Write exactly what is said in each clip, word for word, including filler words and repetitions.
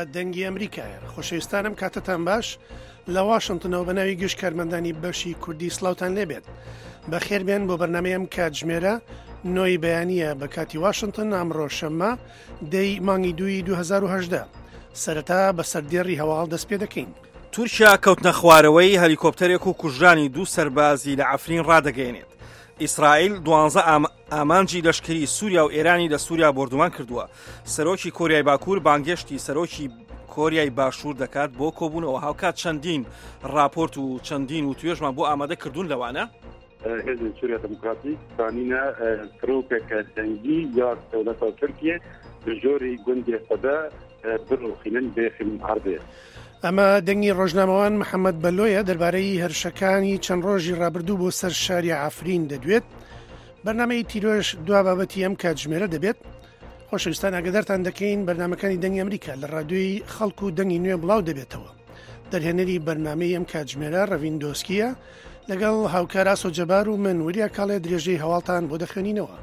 دەنگی ئەمریکایە. خۆشەویستانم کاتتان باش لە واشنگتنەوە بە ناوی گشت کارمەندانی بەشی کوردی سڵاوتان لێبێت. بەخێربێن بۆ بەرنمەیەم کاتژمێرە نۆی بەیانیە بە کاتی واشنگتن ئەمڕۆ شەممە دەی مانگی دووی دوو هەزار و هەژدە. سەرەتا بە سەردێڕی هەواڵ دەست پێ دەکەین. تورکیا کەوتنە خوارەوەی هەلیکۆپتەرێک و کوژرانی دوو سەربازی لە عەفرین ڕادەگەیەنێت. ئیسرائیل دوانزە ئامانجی لەشکری سووریا و ئێرانی لە سووریا بردومان کردووە. سەرۆکی کۆریای باکوور بانگێشتی سەرۆکی کۆریای باشوور دەکات بۆ کۆبوونەوە. هاوکات چەندین راپۆرت و چەندین و توێژمان بۆ ئامادە کردوون لەوانە حزب سوریا دموکراتیک تانینە فڕۆکێکە دەنگی یا دەوڵەتە تورکیە بژۆری گوندی خۆدا بڕوخینن بێخیم عەردێ. ئەمە دەنگی ڕۆژنامەوان محەممەد بەلۆیە دەربارەی هەرشەکانی چەند ڕۆژی ڕابردوو بۆ سەر شاری عەفرین دەدوێت. بەرنامەی تیرۆش دوا بابەتی ئەم کاتژمێرە دەبێت. خۆشەویستان ئاگادارتان دەکەین بەرنامەکانی دەنگی ئەمریکا لە ڕادیۆی خەڵک و دەنگی نوێ بڵاو دەبێتەوە. دەرهێنەری بەرنامەی ئەم کاتژمێرە ڕەڤین دۆسکیە لەگەڵ هاوکار ئاسۆ جەبار و من وریە کاڵێ درێژەی هەواڵتان بۆ دەخوێنینەوە.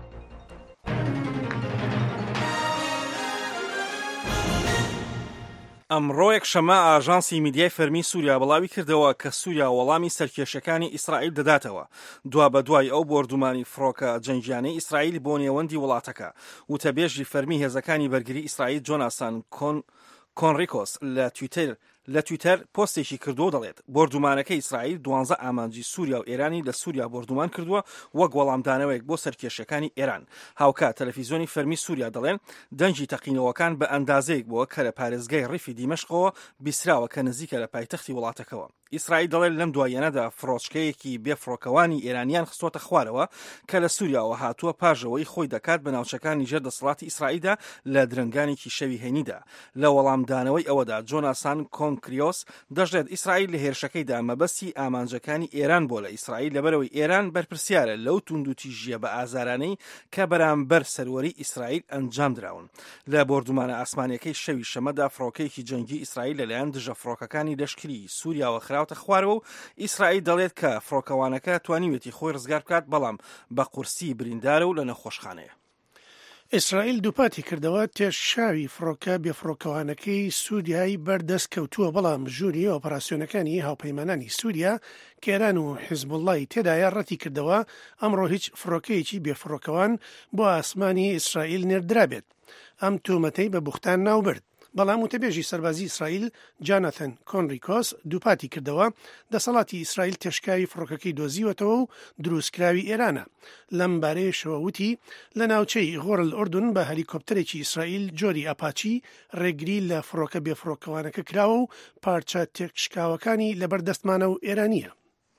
ئەمڕۆ یەکشەممە ئاژانسی میدیای فەرمی سووریا بڵاوی کردەوە کە سووریا وەڵامی سەرکێشەکانی ئیسرائیل دەداتەوە دوا بە دوای ئەو بردومانی فڕۆکە جەنگیانەی ئیسرائیل بۆ نێوەندی وڵاتەکە. وتەبێژی فەرمی هێزەکانی بەرگری ئیسرائیل جۆناسان کۆنڕیکۆس لە تویتر لە تویتەر پۆستێکی کردو دەڵێت بردومانەکە ئیسرائیل دوانزە ئامانجی سووریا و ئێرانی لە سووریا بردومان کردووە وەک وەڵامدانەوەیەک بۆ سەرکێشەکانی ئێران. هاوکات تەلەڤیزیۆنی فەرمی سووریا دەڵێن دەنگی تەقینەوەکان بە ئەندازەیەک بووە کە لە پارێزگای ڕیفی دیمەشقەوە بیسراوە کە نزیکە لە پایتەختی وڵاتەکەەوە. ئیسرائیل دەڵێت لەم دوایەنەدا فڕۆچکەیەکی بێفڕۆکەوانی ئێرانیان خستۆتە خوارەوە کە لە سووریاوە هاتووە پاژەوەی خۆی دەکات بە ناوچەکانی ژێردەسەڵاتی ئیسرائیلدا لە درنگانێکی شەوی هێنیدا. لە وەڵامدانەوەی ئەوەدا جۆناسان کۆنکریۆس دەژێت ئیسرائیل لە هێرشەکەیدا مەبەستی ئامانجەکانی ئێران بۆ لە ئیسرائیل لەبەرەوەی ئێران بەرپرسیارە لەو توندوتیژیە بە ئازارانەی کە بەرامبەر سەروەری ئیسرائیل ئەنجام دراون. لە بردومانە ئاسمانیەکەی شەوی شەمەدا فڕۆکەیەکی جەنگی ئیسرائیل لەلایەن دژە فڕۆکەکانی لەشکری سووریاوە خراوتە خوارەوە و ئیسرائیل دەڵێت کە فڕۆکەوانەکە توانیوێتی خۆی ڕزگار بکات بەڵام بە قورسی بریندارە و لە نەخۆشخانەیە. ئیسرائیل دووپاتی کردەوە تێشاوی فڕۆکە بێفڕۆکەوانەکەی سووریایی بەردەست کەوتووە بەڵام ژووری ئۆپەراسیۆنەکانی هاوپەیمانانی سووریا کێران و حیزبوڵڵای تێدایە ڕەتی کردەوە ئەمڕۆ هیچ فڕۆکەیەکی بێفڕۆکەوان بۆ ئاسمانی ئیسرائیل نێردرابێت. ئەم تومەتەی بە بوختان ناوبرد. بەڵام وتەبێژی سەربازی ئیسرائیل جانەتەن کۆنڕیکۆس دووپاتی کردەوە دەسەڵاتی ئیسرائیل تێشکاوی فڕۆکەکەی دۆزیوەتەوە و دروستکراوی ئێرانە. لەم بارەیەشەوە وتی لە ناوچەی غۆرل ئوردون بە هەلیکۆپتەرێکی ئیسرائیل جۆری ئاپاچی ڕێگری لە فڕۆکە بێفڕۆکەوانەکە کراوە و پارچە تێکشکاوەکانی لەبەردەستمانە و ئێرانیە.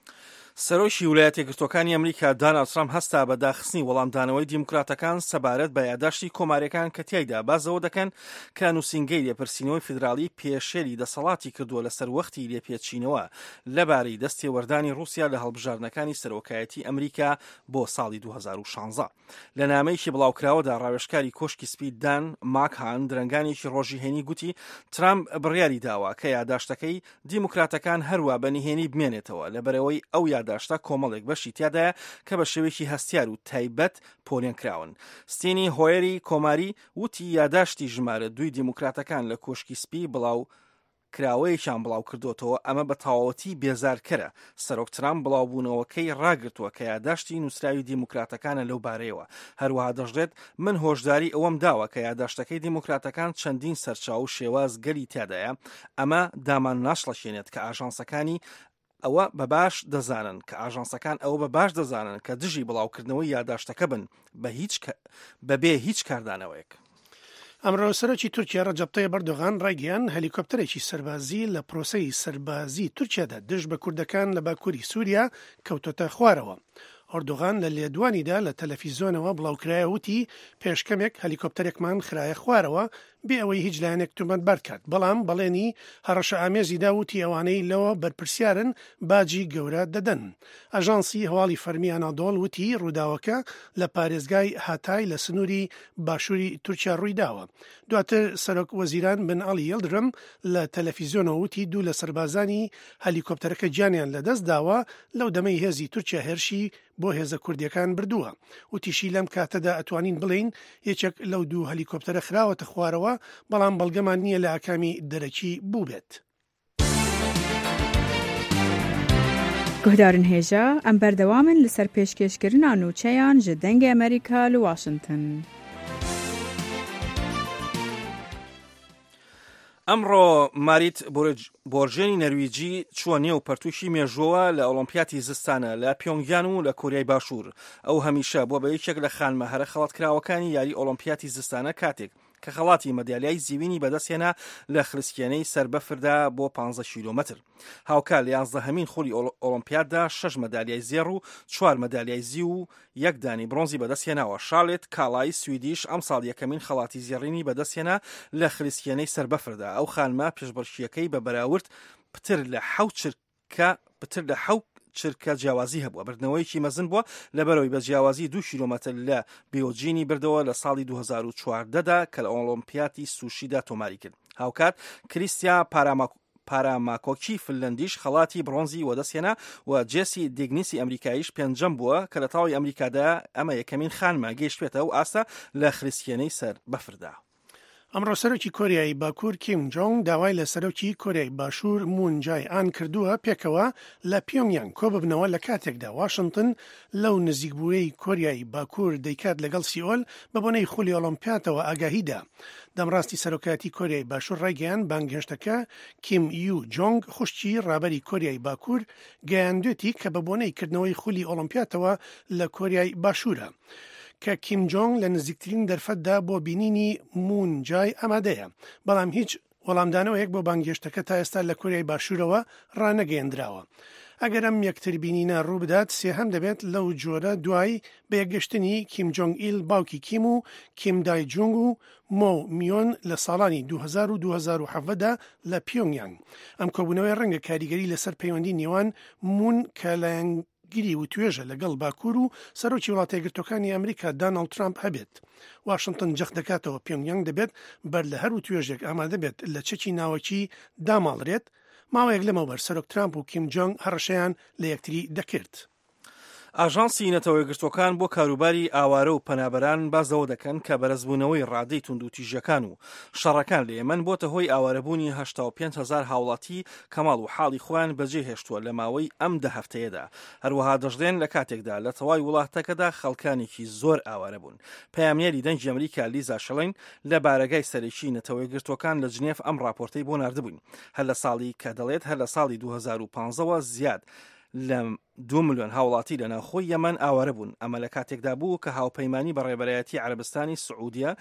سەرۆکی ویلایەتە یەکگرتووەکانی ئەمریکا دۆناڵد ترامپ هەستا بە داخستنی وەڵامدانەوەی دیموکراتەکان سەبارەت بە یادداشتی کۆماریەکان کە تیایدا بازەوە دەکەن کە نووسینگەی لێپرسینەوەی فیدراڵی پێشێری دەسەڵاتی کردووە لەسەر وەختی لێپێچینەوە لەبارەی دەستێوەردانی رووسیا لە هەڵبژاردنەکانی سەرۆکایەتی ئەمریکا بۆ ساڵی دوو هەزار و شانزە. لە نامەیەکی بڵاوکراوەدا ڕاوێژکاری کۆشکی سپی دان ماکهان درنگانێکی ڕۆژی هێنی گوتی ترامپ بڕیاری داوە کە یادداشتەکەی دیموکراتەکان هەروە بەنهێنی بمێنێتەوە لەبەرەوەی ئەو داشتا کۆمەڵێک بەشی تیادایە کە بە شێوەیەکی هەستیار و تایبەت پۆلێن کراون. ستینی هۆیەری کۆماری وتی یادداشتی ژمارە دوی دیموکراتەکان لە کۆشکی سپی بڵاو کراوەیەکیان بڵاو کردوتەوە ئەمە بە تەواوەتی بێزارکەرە. سەرۆک ترامپ بڵاوبوونەوەکەی ڕاگرتووە کە یادداشتی نووسراوی دیموکراتەکانە لەو بارەیەوە. هەروەها دەژێت من هۆشداری ئەوەم داوە کە یادداشتەکەی دیموکراتەکان چەندین سەرچاو و شێواز گەلی تیادایە. ئەمە دامان ناشڵەشێنێت کە ئاژانسەکانی ئەوە بە باش دەزانن کە ئاژانسەکان ئەوە بە باش دەزانن کە دژی بڵاوکردنەوەی یادداشتەکە بن بە هیچ بەبێ هیچ کاردانەوەیەک. ئەمڕۆ سەرۆکی تورکیا ڕەجەب تەیب ئەردۆغان ڕایگەیاند هەلیکۆپتەرێکی سەربازی لە پرۆسەی سەربازی تورکیادا دژ بە کوردەکان لە باکووری سووریا کەوتۆتە خوارەوە. ئەردۆغان لە لێدوانیدا لە تەلەڤیزیۆنەوە بڵاوکرایە وتی پێشکەمێک هەلیکۆپتەرێکمان خرایە خوارەوە بێ ئەوەی هیچ لایەنێک تومەتبەر کات. بەڵام بەڵێنی هەڕەشە ئامێزیدا وتی ئەوانەی لەوە بەرپرسیارن باجی گەورە دەدەن. ئەژانسی هەواڵی فەرمی ئانادۆڵ وتی ڕووداوەکە لە پارێزگای هاتای لە سنووری باشووری تورکیا ڕوویداوە. دواتر سەرۆک وەزیران بن ئەڵی یڵدرم لە تەلەڤیزیۆنەوە وتی دوو لە سەربازانی هەلیکۆپتەرەکە گیانیان لەدەست داوە لەو دەمەی هێزی تورکیا هێرشی بۆ هێزە کوردیەکان بردووە و تیشی لەم کاتەدا ئەتوانین بڵین یەکێک لەو دوو هەلیکۆپتەرە خراوەتە خوارەوە بەڵام بەڵگەمان نییە لە ئاکامی دەرەکی بوو بێت. گوهدارن هێژە ئەم بەردەوامن لەسەر پێشکەشکردنا نوچەیان ji dengê Amerîka li Washington. ئەمڕۆ ماریت بۆرژێنی نەرویجی چووە نێو پەرتوشی مێژووە لە ئۆلۆمپیاتی زستانە لە پیۆنگیان و لە کۆریای باشوور. ئەو هەمیشە بۆ بە یەکێک لە خانمە هەرە خەڵاتکراوەکانی یاری ئۆلۆمپیاتی زستانە کاتێک کە خەڵاتی مەدالیای زیوینی بەدەستێنا لە خلیسکێنەی سەربەفردا بۆ پانزە کیلۆمەتر. هاوکا لە یانزدەهەمین خولی ئۆلۆمپیاددا شەش مەدالیای زێڕ و چوار مەدالیای زی و یەک دانی برۆنزی بەدەستێناوە. شارلێت کاڵای سویدیش ئەم ساڵ یەکەمین خەڵاتی زێڕینی بەدەستێنا لە خلیسکێنەی سەربەفردا. ئەو خانمە پێشبڕکێیەکەی بە بەراورد پتر لە حەوت چرکە پتر لە حەوت چرکە جیاوازی هەبووە. بردنەوەیکی مەزن بووە لەبەرەوەی بە جیاوازی دو کیلۆمەتر لە بیۆجینی بردەوە لە ساڵی دوو هەزار و چواردەدا کە لە ئۆلۆمپیاتی سوشیدا تۆماری کرد. هاوکات کریستیا پاراماکۆکی فنلەندیش خەڵاتی برۆنزی وەدەستێنا و جێسی دیگنیسی ئەمریکاییش پێنجەم بووە کە لە تاوی ئەمریکادا ئەمە یەکەمین خانمە گەیشتێتەوە و ئاستا لە خلیسکێنەی سەر بەفردا. ئەمڕۆ سەرۆکی کۆریایی باکوور کیم جۆنگ داوای لە سەرۆکی کۆریای باشوور مون جای ئان کردووە پێکەوە لە پیۆنگیان کۆ ببنەوە لە کاتێکدا واشنگتن لەو نزیکبووەی کۆریایی باکوور دەیکات لەگەڵ سیئۆل بە بۆنەی خولی ئۆلۆمپیاتەوە ئاگاهیدا. دەمڕاستی سەرۆکاتی کۆریای باشوور ڕایگەیان بانگهێشتەکە کیم یو جۆنگ خوشتی ڕابەری کۆریای باکوور گەیاندوێتی کە بە بۆنەی کردنەوەی خولی ئۆلۆمپیاتەوە لە کۆریای باشوورە کە کیم جۆنگ لە نزیکترین دەرفەتدا بۆ بینینی مون جای ئامادەیە، بەڵام هیچ وەڵامدانەوەیەک بۆ بانگهێشتەکە تا ئێستا لە کۆریای باشوورەوە ڕانەگەیەندراوە. ئەگەر ئەم یەکتر بینینە ڕوو بدات سێهەم دەبێت لەو جۆرە دوای بەیەکگەشتنی کیم جۆنگ ئیل باوکی کیم و کیم دای جونگ و مۆ میۆن لە ساڵانی دوو هەزار و دوو هەزار و حەڤەدا لە پیۆنگیان. ئەم کۆبوونەوەی ڕەنگە کاریگەری لەسەر پەیوەندی نێوان مون کە لایەن گیری و توێژە لەگەڵ باکوور و سەرۆکی وڵاتە یەکگرتوەکانی ئەمریکا داناڵد ترامپ هەبێت. واشنگتن جەخ دەکاتەوە پیۆنگیانگ دەبێت بەر لە هەر و توێژێک ئامادە بێت لە چەکی ناوەکی داماڵرێت. ماوەیەک لەمەوبەر سەرۆک ترامپ و کیم جۆنگ هەڕەشەیان لە یەکتری دەکرد. ئاژانسی نەتەوەی گرتوەکان بۆ کاروباری ئاوارە و پەنابەران بازەوە دەکەن کە بەرەزبوونەوەی ڕادەی تونند و تیژەکان و شەڕەکان لە یەمەن بۆتە هۆی ئاوارەبوونی هەشتا و پێنج هەزار هاوڵاتی کەماڵ و حاڵی خۆیان بەجێ هێشتووە لە ماوەی ئەم دە هەفتەیەدا. هەروەها دەژدێن لە کاتێکدا لە تەواوی وڵاتەکەدا خەڵکانێکی زۆر ئاوارە بوون. پەیامنێری دەنگی ئەمریکا لیزا شەڵین لە بارگای سەرەکی نەتەوەی گرتوەکان لە جنێف ئەم راپۆرتەی بۆ ناردبووین. هەر لە ساڵی کە دەڵێت هەر لە ساڵی دوو هەزار و پانزەوە زیاد لە دو ملیۆن هاوڵاتی لە ناوخۆی یەمەن ئاوارە بوون. ئەمە لە کاتێکدا بوو کە هاوپەیمانی بە ڕێبەرایەتی عەرەبستانی سعودیە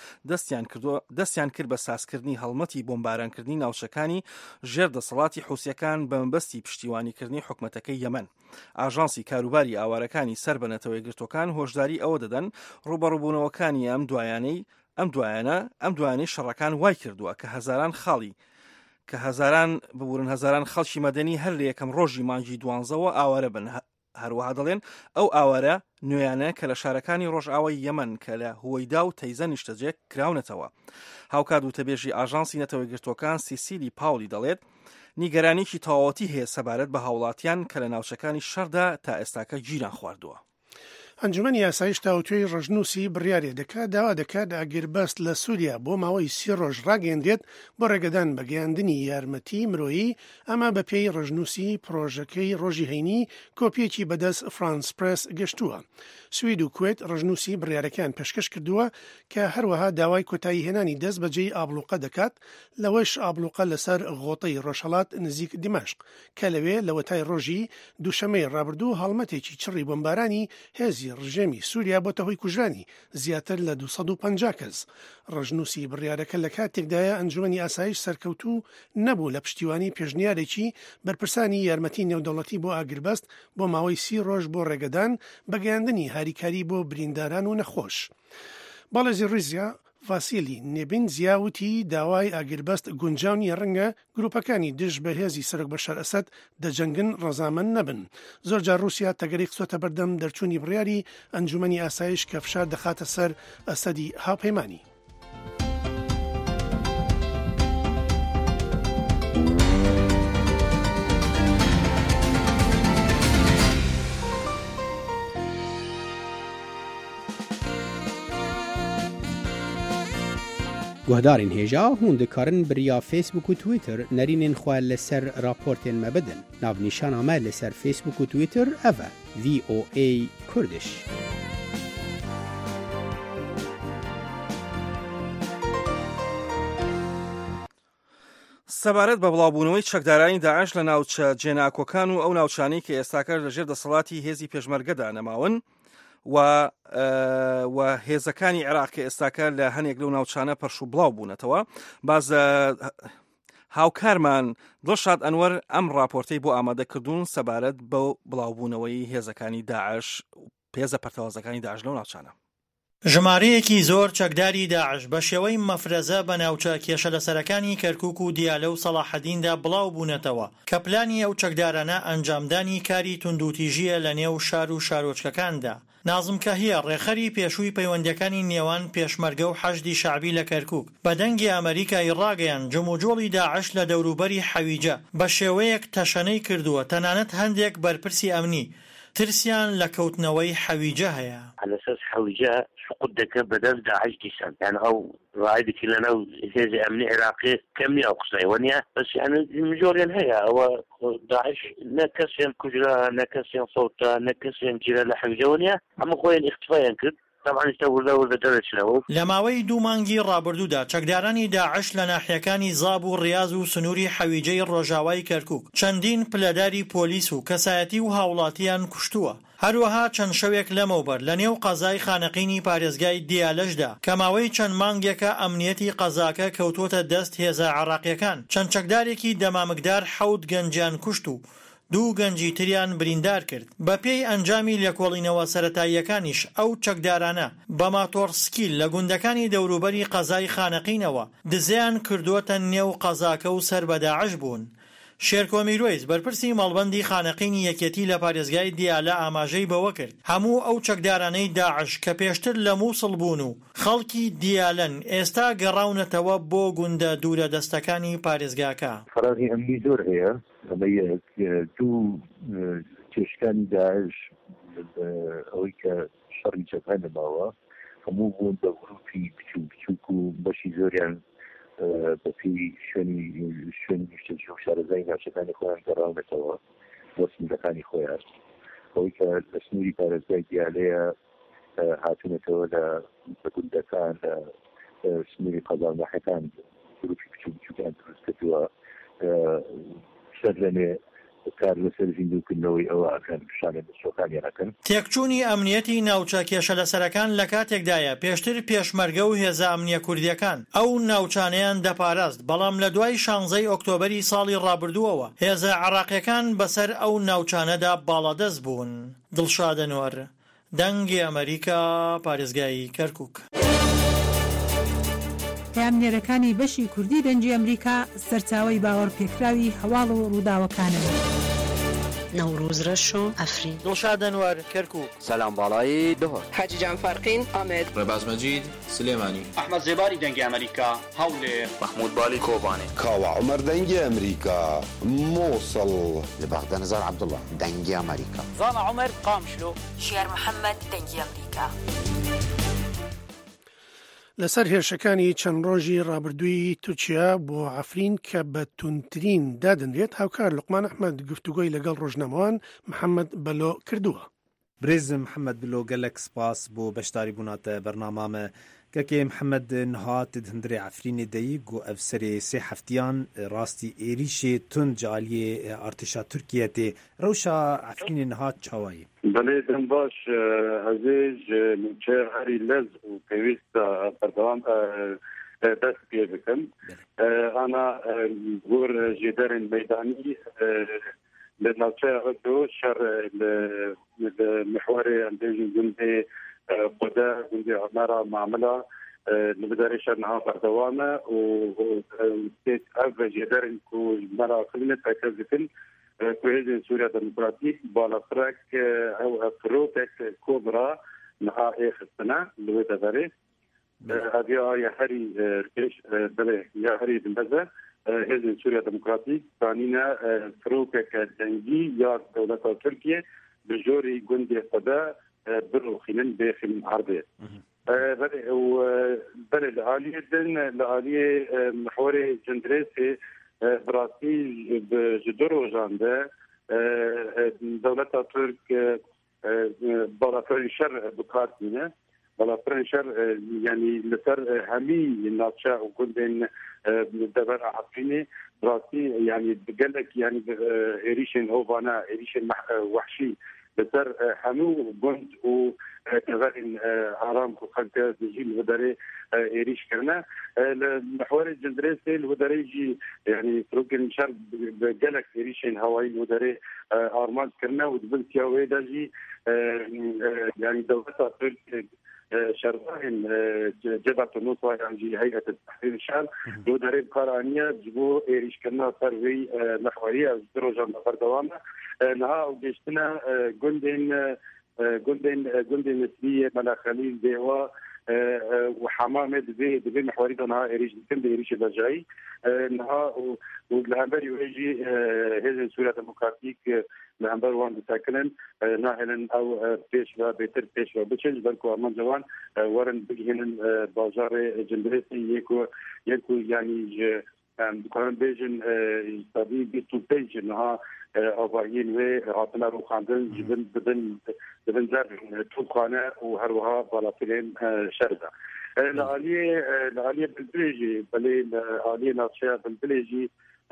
دەستیان کرد بە سازکردنی هەڵمەتی بۆمبارانکردنی ناوچەکانی ژێر دەسەڵاتی حوسیەکان بە مەبەستی پشتیوانیکردنی حکومەتەکەی یەمەن. ئاژانسی کاروباری ئاوارەکانی سەر بە نەتەوەی گرتوەکان هۆشداری ئەوە دەدەن ڕوبەڕووبوونەوەکانی ئەم دوایانەی ئەم دوایانە ئەم دوایانەی شەڕەکان وای کردووە کە هەزاران خاڵی کە هەزاران ببورن هەزاران خەڵکی مەدەنی هەر لە یەکەم ڕۆژی مانگی دوانزەوە ئاوارە بن. هەروەها دەڵێن ئەو ئاوارە نوێیانە کە لە شارەکانی ڕۆژئاوای یەمەن کە لە هوەیدا و تەیزە نیشتەجێک کراونەتەوە. هاوکات و تەبێژی ئاژانسی نەتەوەی گرتوەکان سیسیلی پاولی دەڵێت نیگەرانێکی تەواوەتی هەیە سەبارەت بە هاوڵاتیان کە لە ناوچەکانی شەردا تا ئێستاکە گیران خواردووە. ئەنجومەنی یاسایش تاوتوێی ڕژنووسی بڕیارێ دەکات داوا دەکات ئاگربەست لە سووریا بۆ ماوەی سی ڕۆژ ڕاگەیەندرێت بۆ ڕێگەدان بە گەیاندنی یارمەتی مرۆیی. ئەمە بە پێی ڕژنووسی پرۆژەکەی ڕۆژی هەینی کۆپیەکی بەدەست فرانس پرس گەشتووە. سوید و کوێت ڕژنووسی بڕیارەکان پێشکەش کردووە کە هەروەها داوای کۆتایی هێنانی دەست بەجێی ئابلوقە دەکات لەوەش ئابلوقە لەسەر غۆتەی ڕۆژهەڵات نزیک دیمەشق کە لەوێ لە وەتای ڕۆژی دووشەمەی ڕابردوو هەڵمەتێکی چڕی بۆمبارانی هێزی ڕژێمی سووریا بۆتە هۆی کوژرانی زیاتر لە دووسەد و پەنجا کەس. ڕژنووسی بڕیارەکە لە کاتێکدایە ئەنجومەنی ئاسایش سەرکەوتوو نەبوو لە پشتیوانی پێشنیارێکی بەرپرسانی یارمەتی نێودەوڵەتی بۆ ئاگربەست بۆ ماوەی سی ڕۆژ بۆ ڕێگەدان بەگەیاندنی هاریکاری بۆ برینداران و نەخۆش. باڵێزی ڕیزیا ڤاسیلی نێبین زیاوتی داوای ئاگربەست گونجاونی ڕەنگە گروپەکانی دژ بە هێزی سەرۆک بەشار ئەسەد دەجەنگن ڕەزامەند نەبن. زۆرجار رووسیا تەگەری قسۆتە بەردەم دەرچوونی بڕیاری ئەنجومەنی ئاسایش کە فشار دەخاتە سەر ئەسەدی هاوپەیمانی. گهدارین هیجا هون دکارن بریا فیسبوک و تویتر نرینین خواه لسر راپورتین مبدن. ناو نیشان آمه لسر فیسبوک و تویتر اوه وی او ای کردش. سەبارەت بە بڵاوبوونەوەی چەکدارانی داعش لە ناوچە جێناکۆکان و ئەو ناوچانەی کە ئێستاکە لەژێر دەسەڵاتی هێزی پێشمەرگەدا نەماون و و هێزەکانی عێراق کە ئێستاکە لە هەنێک لەو ناوچانە پەرش و بڵاو بوونەتەوە. باز هاوکارمان دڵشاد ئەنوەر ئەم راپۆرتەی بۆ ئامادەکردوون سەبارەت بە بڵاوبوونەوەی هێزەکانی داعش پێزە پەرتەوازەکانی داعش لەو ناوچانە. ژمارەیەکی زۆر چەکداری داعش بە شێوەی مەفرەزە بە ناوچە کێشە لەسەرەکانی کەرکووک و دیالە و سەلاحەدیندا بڵاو بوونەتەوە کە پلانی ئەو چەکدارانە ئەنجامدانی کاری توندوتیژیە لە نێو شار و شارۆچکەکاندا. نازم کەهیە ڕێخەری پێشووی پەیوەندەکانی نێوان پێشمەرگە و حەشدی شعبی لە کەرکووک بە دەنگی ئەمریکای ڕاگەیان جموجۆڵی داعش لە دەوروبەری حەویجە بە شێوەیەک تەشەنەی کردووە تەنانەت هەندێک بەرپرسی ئەمنی ترسیان لە کەوتنەوەی حەویجە هەیە. على أساس حەویجە سقوط دەکە بەدەست داعش دیسان يعني ئەو ڕایدێکی لەناو هێزی ئەمنی عێراقی کەم نییە ئەو قسەیەوە نییە بەس يعني مجۆریان هەیە ئەوە داعش نە کەسیان کوژرا نە کەسیان فەوتە نە کەسیان گیرە لە حەویجەوە نییە ئەمە خۆیان ئیختفایان کرد. لە ماوەی دوو مانگی ڕابردوودا چەکدارانی داعش لە ناحیەکانی زاب و ڕیاز و سنووری حەویجەی ڕۆژاوای کەرکووک چەندین پلەداری پۆلیس و کەسایەتی و هاوڵاتیان کوشتووە. هەروەها چەند شەوێک لەمەوبەر لە نێو قەزای خانەقینی پارێزگای دیالەشدا کە ماوەی چەند مانگێکە ئەمنیەتی قەزاکە کەوتوتە دەست هێزە عێراقیەکان چەند چەکدارێکی دەمامکدار حەوت گەنجیان کوشت و دوو گەنجی تریان بریندار کرد. بە پێی ئەنجامی لێکۆڵینەوە سەرەتاییەکانیش ئەو چەکدارانە بە ماتۆڕسکیل لە گوندەکانی دەوروبەری قەزای خانەقینەوە دزیان کردووەتە نێو قەزاکە و سەر بە داعش بوون. شێرکۆ میرۆیز بەرپرسی مەڵبەندی خانەقینی یەکێتی لە پارێزگای دیالە ئاماژەی بەوە کرد هەموو ئەو چەکدارانەی داعش کە پێشتر لە مووسڵ بوون و خەڵکی دیالەن ئێستا گەڕاونەتەوە بۆ گوندە دوورە دەستەکانی پارێزگاکە. فراغی ئەمنی زۆر هەیە ئەمە دوو کێشەکانی داعش ئەوەی کە شەڕی جەبهە نەماوە هەموو بوون بە گروپی بچوو بچووک و بەشی زۆریان بەپی شوێنی شوێنی نیشتەجی و شارەزای ناوچەکانی خۆیان گەڕاونەتەوە بۆ سنوورەکانی خۆیان ئەوەی کە لە سنووری پارێزگای دیالەیە هاتوونەتەوە لە بەگوندەکان لە سنووری قەزا و ناحیەکان گروپی بچوو بچووکیان دروست کردووە سەر لەنێ کار لەسەر زیندووکردنەوەی ئەوە ئەکەن شانە دەستۆکانیان ئەکەن. تێکچوونی ئەمنیەتی ناوچە کێشە لەسەرەکان لە کاتێکدایە پێشتر پێشمەرگە و هێزە ئەمنیە کوردیەکان ئەو ناوچانەیان دەپاراست بەڵام لە دوای شانزەی ئۆکتۆبەری ساڵی ڕابردووەوە هێزە عێراقیەکان بەسەر ئەو ناوچانەدا باڵادەست بوون. دڵشاد ئەنوەر دەنگی ئەمریکا پارێزگای کەرکووک. پامنێرەکانی بەشی کوردی دەنگی ئەمریکا سەرچاوەی باوەڕ پێکراوی هەواڵ و ڕووداوەکانن. نوروز رشو افرین دڵشاد ئەنوەر کەرکووک. سەلام باڵایی دۆر حاجی جان فەرقین ئامێد ڕێباز مەجید سلێمانی ئەحمەد زێباری دەنگی ئەمریکا هەولێر محمود بالی کۆبانێ کاوە عومەر دەنگی ئەمریکا مووسڵ لە بەغدە نەزار عەبدوڵڵا دەنگی ئەمریکا زانا عومەر قامشلۆ شێر محەممەد دەنگی ئەمریکا. لەسەر هێرشەکانی چەند ڕۆژی ڕابردووی تورکیا بۆ عەفرین کە بە توندترین دادەنرێت هاوکار لوقمان ئەحمەد گفتوگۆی لەگەڵ ڕۆژنامەوان محەممەد بەلۆ کردووە. برێزم محەممەد بلۆ گەلک سپاس بۆ بەشداری بووناتە بەرنامامە کەکێ محەممەد نهات هەندرێ عەفرینێ دەیی گو ئەفسەرێ سێ هەفتیان ڕاستی ئێریشێ تند جالیێ ئارتشا تورکیە تێ ڕەوشا عەفرینێ نهات چاوایی. بەڵێ دەم باش ئەزێژ چێ هەری لەز و پێویستە بەردەوام دەست پێ بکەم ئانا گۆر ژێدەرên مەیدانی لە ناوچەیە دۆ شەڕ محورێ ئەندێژی گوندێ خۆدا گوندێ عمەرە مامەلا لە بدارێ شەر نەها بەردەوامە و تێت ئەڤ ژێدەرên ku مەرا خلینە پەکەز دکن کوهێزên Sûriya Demokratîk balafirek ew firotek kobra niha êxistine li wê deverê hediya ya herî pêş dilê ya herî dimbeze hêzên Sûriya Demokratîk zanîne firokek dengî ya dewleta Tirkiye bi jorî gundê xwe de birûxînin bêxînin erdê. بله وبله الآلية دن الآلية محوري جندريسي براسي بجدرو جانده دولة ترك بلافرين شر بكارتينه بلافرين شر يعني لسر همي ناتشا وكندن دبر عقيني براسي يعني بقلك يعني إيريشن هوفانا إيريشن وحشي بسر همو جند و تغير آرام وخلق تجيل وداري إيريش كرنا المحور الجندريسي الوداري جي يعني تروكن شر بقلك إيريشن هواي وداري آرمان كرنا ودبل تياوي داجي يعني دولة ترك شرطين جبهة النصرة يعني هيئة التحرير الشعب وداري بقرانية جبو إيريش كرنا صاروي محورية درجة نفر دوامة نها وجشتنا جندين جندين جندين نسبية ملا خليل ديوا وحمامة دبي دبي محوري نها إيريش كم إيريش بجاي نها والهمبر يجي هذه سوريا ديمقراطيك الهمبر وان بتاكلن ناهلن أو بيشوا بيتر بيشوا بتشج بركو أمان جوان ورن بيجهن بازار جندريسي يكو يكو يعني بكران بيجن يستطيع بيتو بيجن نها آباهین و عاطمه رو خواندن جبن بدن بدن زر توبخانه و هر وها بالاترین شرده. لعالیه لعالیه بالبلجی بله لعالیه ناتشا بالبلجی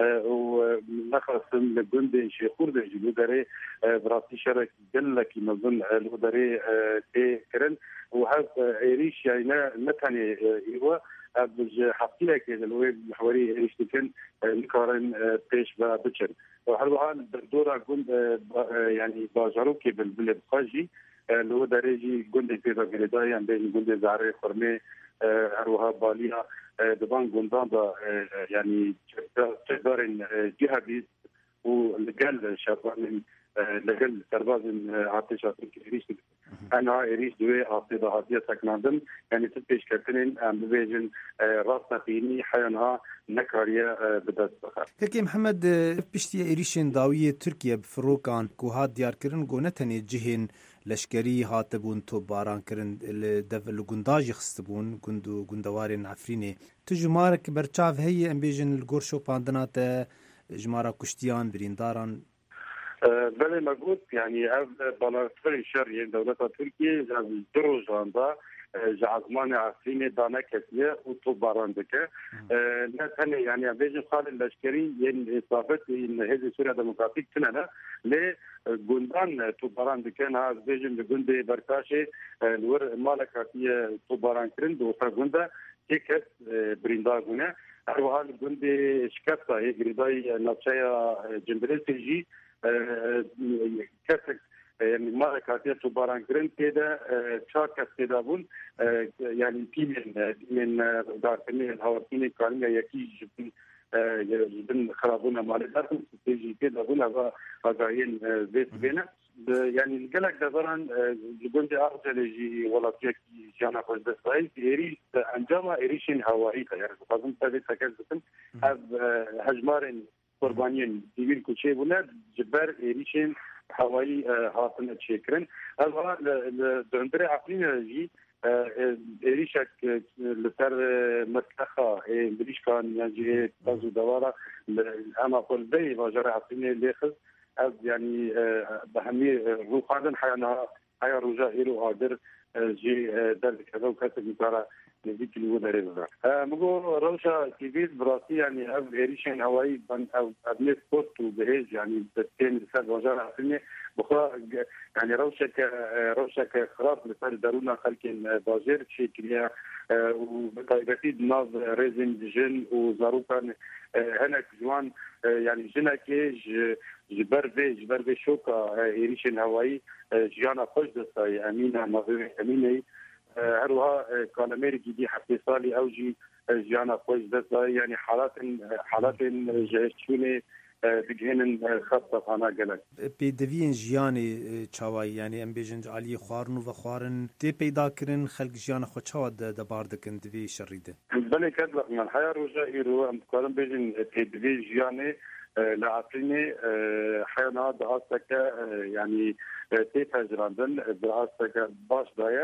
و نخصم لجند شيخور بيجي لودري براسي شرك جلك نظن لودري تكرن وهذا إيريش يعني مثلا إيوه بج حقي لك الويب محوري إيريش تكن نكارن بيش ببشر وهذا الدورة جند يعني باجروكي بالبلد خاجي لودري جي جند في بلداي يعني بين جند زعري فرمي هروها باليا دبان جندان دا يعني تقدرن جهادي ولقل شبان لقل سربازن عطيش عطيك إيريش أنا إيريش دوي عطيدا عطية سكنادم يعني تبيش كتنين ببيجن راسنا فيني حيانها نكاريا بدأت بخار. هكي محمد بشتي إيريشن داوية تركيا بفروكان كوهات ديار كرن قونتني جهن لشکری هاتبون تو باران کرن دفل گنداج خستبون گندو گندوارن عفرینه تو جمارك برچاف هي ام بيجن الگورشو پاندنات جمارا کشتیان برینداران بله موجود يعني بالاتر شر دولة تركيا دروجان دا جعزمان عفرينه دانا كثير وطباران دكه نحن يعني بيجن خال اللشكري يعني إصابة إن هذه سوريا ديمقراطيك تنانا ل جندان طباران دكنا بيجن جندي بركاشي الور مالكاتية طباران كرند وصار جندا كيكس برينداغونا أروها الجندي شكتا هي جريداي ناتشايا جنبريسي كسك يعني ما كاتية طباران كرند كده شاكس كده بون يعني تيمين من دارتني الهوارتيني كارنيا يكيج جبن خرابونا مالدارهم تيجي كده بون هذا هذاين بيت بينا يعني الجلك دبران جبن أرجل يجي ولا تيجي جانا خوش بسائل إيريش أنجما إيريشين هوائي يعني فازم تبي سكزتن هذ هجمارن قربانيين ديبين كل بونا جبر إيريشين هوائي هاتنا تشكرن هذا الدندري عقلنا جي إيريشك لتر مرتخا إيريش كان يعني تازو دوارة أنا أقول بي واجرى عقلنا ليخز يعني بهمي روحاً حيانا حيا رجاء إيرو قادر جي ذلك هذا وكاتب مكارا نزيك اللي هو داري بذا مقول روشا كبير براسي يعني أب إيريشين هواي بن أو أبني سبورت وبهيج يعني بتين لسال وجارة عقلنا بخوا يعني روشا ك روشا كخراف لسال دارونا خلكين باجر شيء كليا وبطيبتي ناز ريزن جن وزاروكان هناك جوان يعني جنا كيج جبر بي جبر بي شوكا إيريشين هواي جيانا خوش دستاي أمينة مغير أمينة هروها كان أمريكي دي حتى صالي أوجي جيانا خوش دستاي يعني حالات حالات جشوني بجهن خاصة فانا قلق بيدوين جياني تشاوي يعني ام بيجن علي خوارن وخوارن تي بيدا كرن خلق جيانا خو تشاو دباردكن دبي شريده بل كذا من الحياه رجاء رو ام كلام بيجن تدبي جياني لعقلني حيانا دعاستك يعني تيفجراندن دعاستك باش دايا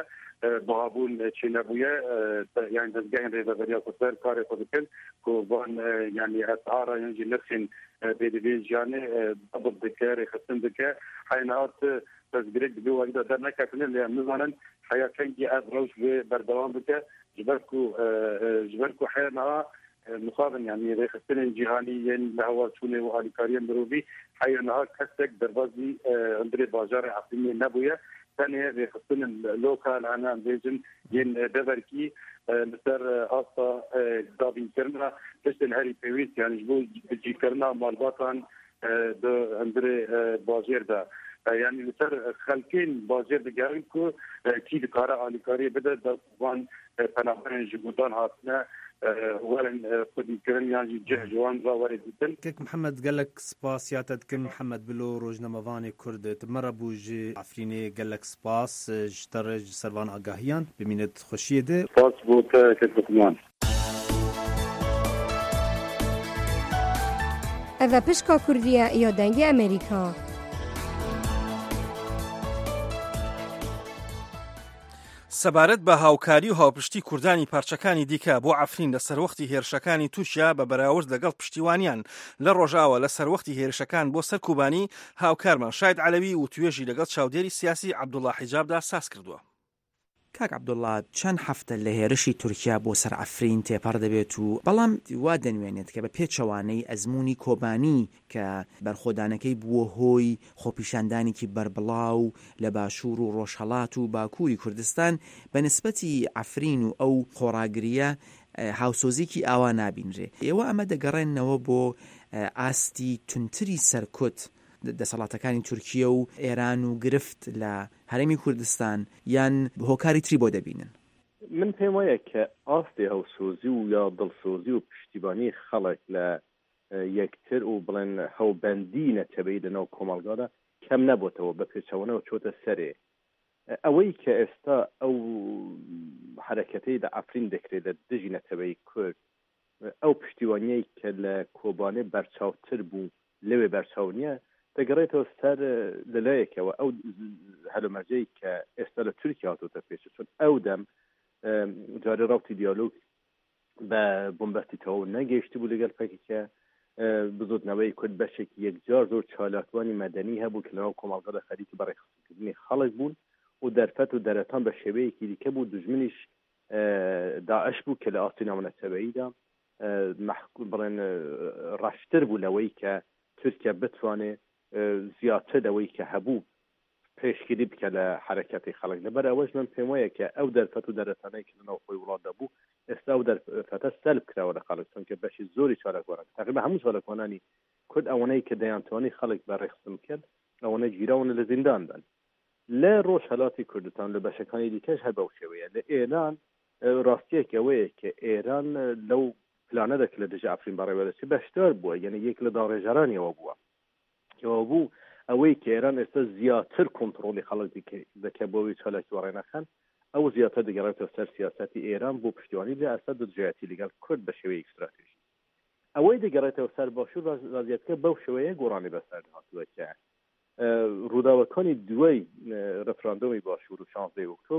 بهابون چی نبویه یعنی دزگاه ریزبریا کتر کار خود کن که وان یعنی اسعار یعنی نرخین بدوی جانه ضبط دکه خستن دکه حینات تزگرک دو وقت در نکردن لیام نزانن حیا کنگی از روش به بردوام بکه جبرکو جبرکو حینا مخابن يعني رخصتين الجهانيين لهو توني وهالكاريين بروبي حينها كسك دربازي اندري بازار عقلية نبوية ثانية رخصتين اللوكال أنا بيجن ين دبركي مثل أصلا دابين كرنا تشتن هاري بيويس يعني جبو جي كرنا مالباتان دو اندري بازار ده يعني مثل خلقين بازار دقارن كو كي دكارة هالكارية بدأ دابان فنابرين جبودان هاتنا ولن خدي كرن يعني جه جوان راوري دتن كيك محمد قال لك سباس ياتد كن محمد بلو روجنا مفاني كرد تمر بوج عفريني قال لك سباس جترج سربان اگاهيان بمينت خوشيده سباس بوت كتمان اذا بشكا كردية يا دنگي امريكا سەبارەت بە هاوکاری و هاوپشتی کوردانی پارچەکانی دیکە بۆ عەفرین لە سەروەختی هێرشەکانی تووشیا بە بەراورد لەگەڵ پشتیوانیان لە ڕۆژاوە لە سەروەختی هێرشەکان بۆ سەر کوبانی هاوکارمان شاید عەلەوی و توێژی لەگەڵ چاودێری سیاسی عەبدوڵڵا حیجابدا ساز کردووە. کاک عەبدوڵڵا چەند هەفتە لە هێرشی تورکیا بۆ سەر عەفرین تێپەڕ دەبێت و بەڵام وا دەنوێنێت کە بە پێچەوانەی ئەزمموی کۆبانی کە بەرخۆدانەکەی بووە هۆی خۆپیشاندانێکی بربڵاو لە باشوور و ڕۆژهەڵات و باکووری کوردستان بە نسبەتی عەفرین و ئەو خۆڕاگریە هاوسۆزێکی ئاوا نابینرێ. ئێوە ئەمە دەگەڕێنەوە بۆ ئاستی تونتری سەرکوت دەسەڵاتەکانی تورکیە و ئێران و گرفت لە هەرێمی کوردستان یان هۆکاری تری بۆ دەبینن؟ من پێم وایە کە ئاستی هەوسۆزی و یا دڵسۆزی و پشتیبانی خەڵک لە یەکتر و بڵێن هەوبەندی نەتەبەی لەناو کۆمەڵگادا کەم نەبووتەوە بە پێچەوانەوە چۆتە سەرێ. ئەوەی کە ئێستا ئەو حرەکەتەی لە عەفرین دەکرێت لە دژی نەتەبەی کورد ئەو پشتیوانیەی کە لە کۆبانێ بەرچاوتر بوو لەوێ بەرچاو نییە دەگەڕێتەوە سەر لەلایەکەوە ئەو هەلومەرجەی کە ئێستا لە تورکیا هاتووتە پێشە چون ئەو دەم جارێ ڕاوتی دیالۆگ بە بۆمبەستیتەوە نەگەیشتی بوو لەگەڵ پەکێکە بزودنەوەی کورد بەشێکی یەکجار زۆر چالاکوانی مەدەنی هەبوو کە لەناو کۆمەڵگەدا خەریکی بەڕێخستکردنی خەڵک بوون و دەرفەت و دەرەتان بە شێوەیەکی دیکە بوو دژمنیش داعش بوو کە لە ئاستی ناونەتەبەییدا بڵێن ڕەشتر بوو لەوەی کە تورکیا بتوانێت زیاتر لەوەی کە هەبوو پێشگیری بکە لە حرەکەتی خەڵک. لەبەر ئەوەش من پێم وایە کە ئەو دەرفەت و دەرەتانەی کە لەناو خۆی وڵاتدا بوو ئێستا ئەو دەرفەتە سەلب کراوە لە خەڵک چونکە بەشی زۆری چالاکوانان تقریبا هەموو چالاکوانانی کورد ئەوەنەی کە دەیانتوانی خەڵک بەڕێخستن کرد ئەوەنە گیراون لە زینداندان. لە ڕۆژهەڵاتی کوردستان لە بەشەکانی دیکەش هەر بەو شێوەیە. لە ئێران ڕاستیەک ئەوەیە کە ئێران لەو پلانەدا کە لە دژی عەفرین بەڕێوەدەچێت بەشدار بووە، یعنی یەک لە داڕێژەرانیەوە بووە کەەوە بوو ئەوەی کە ئێران ئێستا زیاتر کۆنتڕۆلی خەڵک دەکە بۆەوەی چالاکی وەڕێنەکەن ئەو زیاتر دەگەڕێتەوە سەر سیاسەتی ئێران بۆ پشتیوانی لە ئەستا دژایەتی لەگەڵ کورد بە شێوەیەک استراتێژی. ئەوەی دەگەڕێتەوە سەر باشوور ڕازیەتەکە بەو شێوەیە گۆڕانی بەسەر هاتووە کە ڕووداوەکانی دوای ڕەفراندۆمی باشوور و شانزدەی ئۆکتۆبر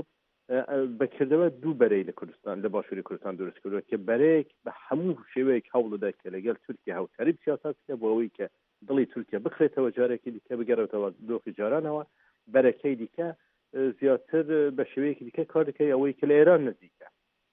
بەکردەوە دوو بەرەی لە کوردستان لە باشووری کوردستان دروست کردووە کە بەرەیەک بە هەموو شێوەیەک هەوڵدا کە لەگەڵ تورکیا هاوکاری سیاست بکە بۆ ئەوەی کە دڵی تورکیا بخرێتەوە جارێکی دیکە بگەڕێتەوە دۆخی جارانەوە. بەرەکەی دیکە زیاتر بە شێوەیەکی دیکە کار دەکەی ئەوەی کە لە ئێران نزیکە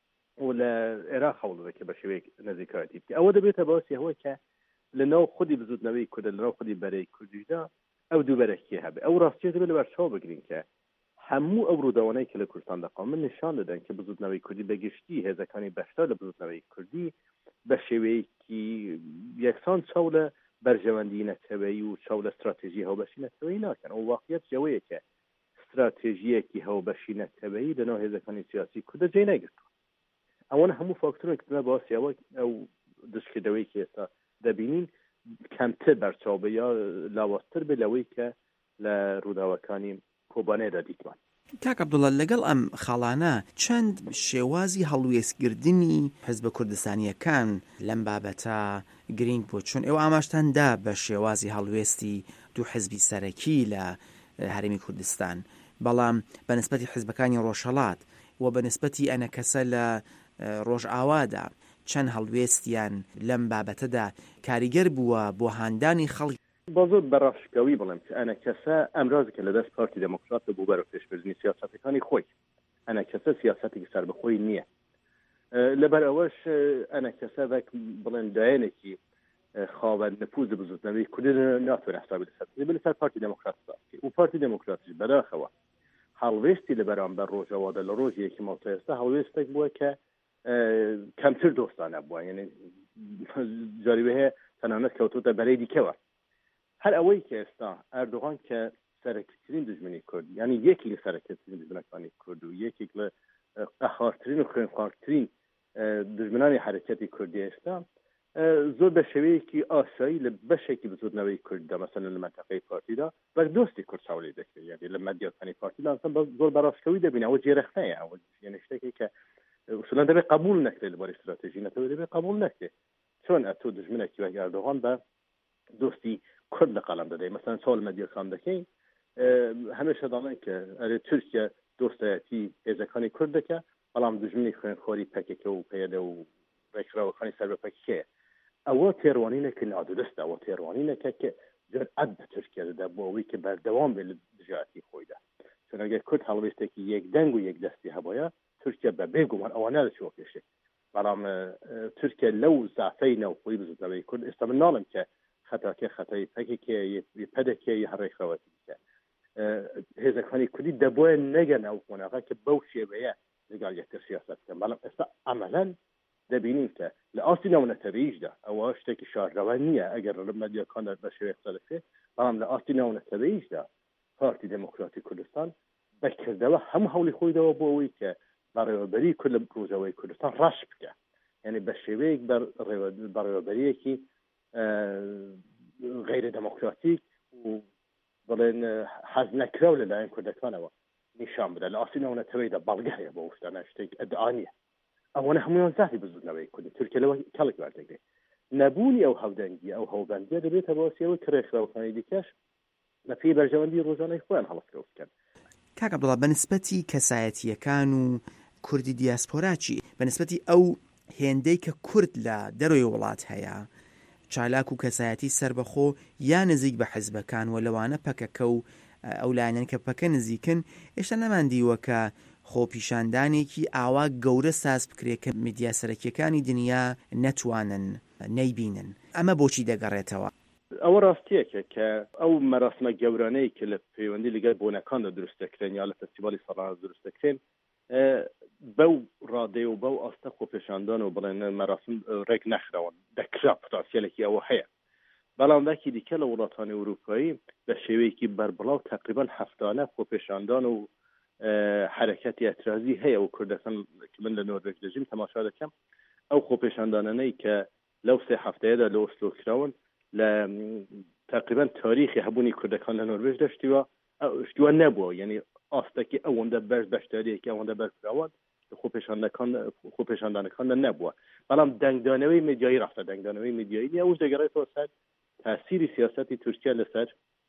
و لە عێراق هەوڵ دەکە بە شێوەیەک نزیکایەتی بکە. ئەوە دەبێتە باسی ئەوەی کە لەناو خودی بزودنەوەی کورد لەناو خودی بەرەی کوردیدا ئەو دوو بەرەکی هەبێ. ئەو ڕاستیە دەبێت لە بەرچاو بگرین کە هەموو ئەو ڕووداوانەی کە لە کوردستان دەقام من نیشان دەدەن کە بزودنەوەی کوردی بەگشتی هێزەکانی بەشدار لە بزودنەوەی کوردی بە شێوەیەکی یەکسان چاو لە بەرژەوەندی نەتەوەیی و چاو لە استراتێژی هەوبەشی نەتەوەیی ناکەن. ئەو واقعیەت جەوەیە کە استراتێژیەکی هەوبەشی نەتەوەیی لەناو هێزەکانی سیاسی کوردە جێ نەگرتووە. ئەوەنە هەموو فاکتۆرێک کە باسی ئەوە ئەو دشکردەوەی کە ئێستا دەبینین کەمتر بەرچاو بێ یا لاوازتر بێ لەوەی کە لە ڕووداوەکانی کۆبانەیەدا دیتوان. کاک عەبدوڵڵا لەگەڵ ئەم خاڵانە چەند شێوازی هەڵوێستکردنی حیزبە کوردستانیەکان لەم بابەتە گرنگ بوو چون ئێوە ئاماژتاندا بە شێوازی هەڵوێستی دوو حیزبی سەرەکی لە هەرێمی کوردستان، بەڵام بە نسبەتی حیزبەکانی ڕۆژهەڵات و بەنسبەتی ئەنە کەسە لە ڕۆژئاوادا چەند هەڵوێستیان لەم بابەتەدا کاریگەر بووە بۆ هاندانی خەڵک. بە زۆر بەڕاشکەوی بڵێم کە ئەنە کەسە ئەمڕۆژێکە لە دەست پارتی دموکرات بوو بەرەو پێشبردننی سیاسەتەکانی خۆی. ئەنە کەسە سیاسەتێکی سەربەخۆی نییە. لەبەر ئەوەش ئەنە کەسە بەک بڵێن دایەنێکی خاوەن نفوذ بزوتنەوەی کوردی ناتوانێت حسابی لەسەر لەسەر پارتی دموکرات بکات و پارتی دموکراتیش بەداخەوە هەڵوێستی لە بەرامبەر ڕۆژەوادە لە ڕۆژێکی ماوەتە ئێستا هەڵوێستێک بووە کە کەمتر دۆستانە بووە، یعنی جاریوە هەیە تەنانەت کەوتوتە بەرەی دیکەوە. هەر ئەوەی کە ئێستا ئەردوغان کە سەرەکیترین دژمنی کورد، یعنی یەکی لە سەرەکیترین دژمنەکانی کورد و یەکێک لە قەخارترین و خوێنخوارترین دژمنانی حرەکەتی کوردی ئێستا زۆر بە شێوەیەکی ئاسایی لە بەشێکی بزودنەوەی کورددا مەسەن لە منتەقەی پارتیدا بەک دۆستی کورد چاوەڵی دەکرێت، یعنی لە مەدیاتانی پارتیدا زۆر بەڕاستکەوی دەبینە ئەوە جێرەخنەیە، ئەوە یعنی شتێکی کە وسڵەن دەبێت قبول نەکرێت لەبەر استراتێژی نەتەوە دەبێت قبول نەکرێت. چۆن ئەتۆ دژمنێکی وەک ئەردۆغان بە دۆستی کورد لە قەڵەم دەدەی، مەسەن ساڵ مەدیەکان دەکەین هەمێشە دەڵێن کە ئەرێ تورکیا دۆستایەتی هێزەکانی کورد دەکە، بەڵام دژمنی خوێنخۆری پەکێکە و پێدە و ڕێکخراوەکانی سەر بە پەکێیە. ئەوە تێڕوانینێکی نادرستە، ئەوە تێڕوانینەکە کە جرئەت بە تورکیا دەدا بۆ ئەوەی کە بەردەوام بێت لە دژایەتی خۆیدا. چون ئەگەر کورد هەڵوێستێکی یەکدەنگ و یەکدەستی هەبووە تورکیا بە بێگومان ئەوە نادەچوە پێشێ، بەڵام تورکیا لەو زافەی نەوخۆی بزودنەوەی کورد ئێستا من ناڵم کە خەتاکە خەتای پەکێکە پەدەکە یا هەڕێکخراوەتی بکە. هێزەکانی کوردی دەبووە نەگەن ئەو قۆناغا کە بەو شێوەیە لەگەڵ یەکتر سیاسەت بکەن، بەڵام ئێستا ئەمەلەن دەبینین کە لە ئاستی ناونەتەبەییشدا ئەوە شتێکی شارڕەوە نییە ئەگەر لە مەدیەکان بە شێوەیە قسە دەکرێت، بەڵام لە ئاستی ناونەتەبەییشدا پارتی دموکراتی کوردستان بەکردەوە هەموو هەوڵی خۆیدەوە بۆ ئەوەی کە بەڕێوەبەری کورد لە ڕۆژەوەی کوردستان ڕاش بکە، یعنی بە شێوەیەک بەڕێوەبەریەکی غیرە دموکراتیک و بڵێن حەز نەکراو لەلایەن کوردەکانەوە نیشان بدە. لە ئاستی ناونەتەبەییدا بەڵگە هەیە بۆ شتانە شتێک ئەدعا نییە. ئەوەنە هەمویان زاتی بزودنەوەی کوردی تورکیا لەوە کەڵک وەردەگرێت. نەبوونی ئەو هەودەنگی ئەو هەوبەندیە دەبێتە بۆسیەوەی کە ڕێکخراوەکانی دیکەش لە پێی بەرژەوەندی ڕۆژانەی خۆیان هەڵسکەوت بکەن. کاک عەبدوڵڵا بەنسبەتی کەسایەتیەکان و کوردی دیاسپۆراچی بەنسبەتی ئەو هێندەی کە کورد لە دەرەوەی وڵات هەیە چالاک و کەسایەتی سربەخۆ یا نزیک بە حیزبەکان و لەوانە پەکەکە و ئەو لایەنەن کە پەکە نزیکن ئێشتا نەماندیوە کە خۆپیشاندانێکی ئاوا گەورە ساز بکرێت کە میدیا سەرەکیەکانی دنیا نەتوانن نەیبینن. ئەمە بۆچی دەگەڕێتەوە؟ ئەوە ڕاستیەکە کە ئەو مەراسمە گەورانەی کە لە پەیوەندی لەگەڵ بۆنەکاندا دروست دەکرێن یا لە فستیڤالی ساڵانە دروست دەکرێن بەو ڕادێ و بەو ئاستە خۆپێشاندان و بڵێن مەراسم ڕێک نەخراون دەکرا پتانسیەلێکی ئەوە هەیە، بەڵام وەکی دیکە لە وڵاتانی ئەوروپایی بە شێوەیەکی بەربڵاو تقریبا هەفتانە خۆپێشاندان و حرەکەتی ئەترازی هەیە و کوردەکان من لە نۆروێژ دەژیم تەماشا دەکەم ئەو خۆپێشاندانانەی کە لەو سێ هەفتەیەدا لە ئۆسلۆ کراون لە تقریبا تاریخی هەبوونی کوردەکان لە نۆروێژ دەشتیوە شتووە نەبووە، یعنی ئاستێکی ئەوەندە بەرز بەشداریەکی ئەوەندە بەرفراوە خۆپێشاندەکان خۆپێشاندانەکاندا نەبووە، بەڵام دەنگدانەوەی میدیایی ڕاستە دەنگدانەوەی میدیایی ئەوش دەگەڕێتەوە سەر تاسیری سیاسەتی تورکیا لەسەر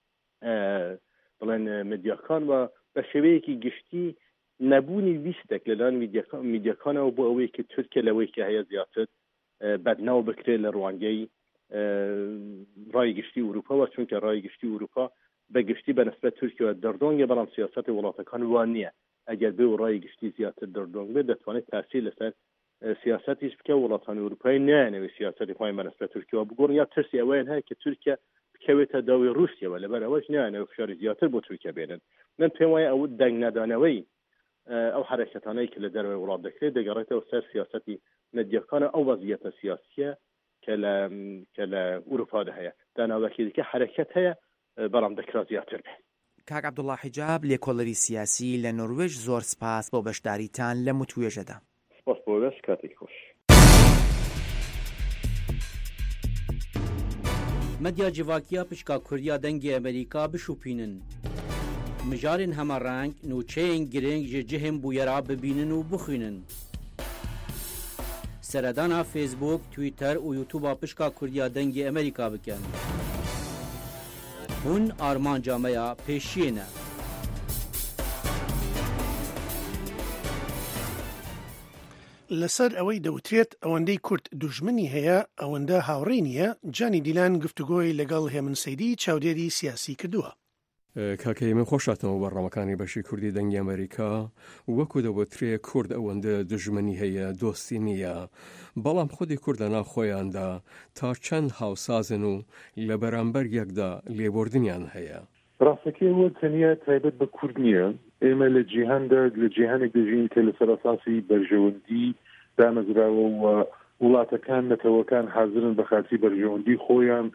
بڵێن میدیاکان و بە شێوەیەکی گشتی نەبوونی ویستێک لەلایەن میدیاکانەوە بۆ ئەوەی کە تورکیا لەوەی کە هەیە زیاتر بەدناو بکرێت لە ڕوانگەی ڕای گشتی ئوروپاوە، چونکە ڕای گشتی ئوروپا بە گشتی بەنسبەت تورکیا دەردۆنگە، بەڵام سیاسەتی وڵاتەکان وان نییە. ئەگەر بێ و ڕای گشتی زیاتر دەردۆنگ بێت دەتوانێت تاثیر لەسەر سیاسەتیش بکە. وڵاتانی ئوروپایی نایانەوێت سیاسەتی خۆیان بەنسبەت تورکیا بگۆڕن، یا ترسی ئەوەیان هەیە کە تورکیا بکەوێتە داوای رووسیەوە، لەبەر ئەوەش نایانەوێت فشاری زیاتر بۆ تورکیا بێنن. من پێم وایە ئەو دەنگ نەدانەوەی ئەو حرەکەتانەی کە لە دەروی وڵات دەکرێت دەگەڕێتەوە سەر سیاسەتی مەدیەکانە ئەو وەزیەتە سیاسیە کە لە کە لە ئوروپادا هەیە. داناوەکی دیکە حرەکەت هەیە بەڵام دەکرا زیاتر بێت. کاک عەبدوڵڵا حیجاب لێکۆڵەری سیاسی لە نۆروێژ زۆر سپاس بۆ بەشداریتان لە متوێژەدا. سپاس بۆ بەش کاتێک خۆش. مەدیا جیڤاکیە پشکا کوردیا دەنگی ئەمریکا بشوپینن. مژارên هەمەڕەنگ نوچەیەن گرنگ ji cihên bûyera bibînin û bixwînin. Seredana Facebook, Twitter û YouTube'a pişka Kurdiya dengê Amerîka bikin. Hûn armanca me ya pêşiyê ne. لەسەر ئەوەی دەوترێت ئەوەندەی کورد دوژمنی هەیە ئەوەندە هاوڕێ نییە. جانی دیلان گفتوگۆی لەگەڵ هێمن سەیدی چاودێری سیاسی کردووە. کاکەی من خۆشاتەوە بەڕامەکانی بەشی کوردی دەنگی ئەمریکا وەکو دەوترێ کورد ئەوەندە دژمنی هەیە دۆستی نییە، بەڵام خودی کورد لە ناو خۆیاندا تا چەند هاوسازن و لە بەرامبەر یەکدا لێبوردنیان هەیە. ڕاستەکەیەوە تەنیا تایبەت بە کورد نییە. ئێمە لە جیهاندا لە جیهانێک دەژین کە لەسەر ئەساسی بەرژەوەندی دامەزراوە و وڵاتەکان نەتەوەکان حازرن بە خاتی بەرژەوەندی خۆیان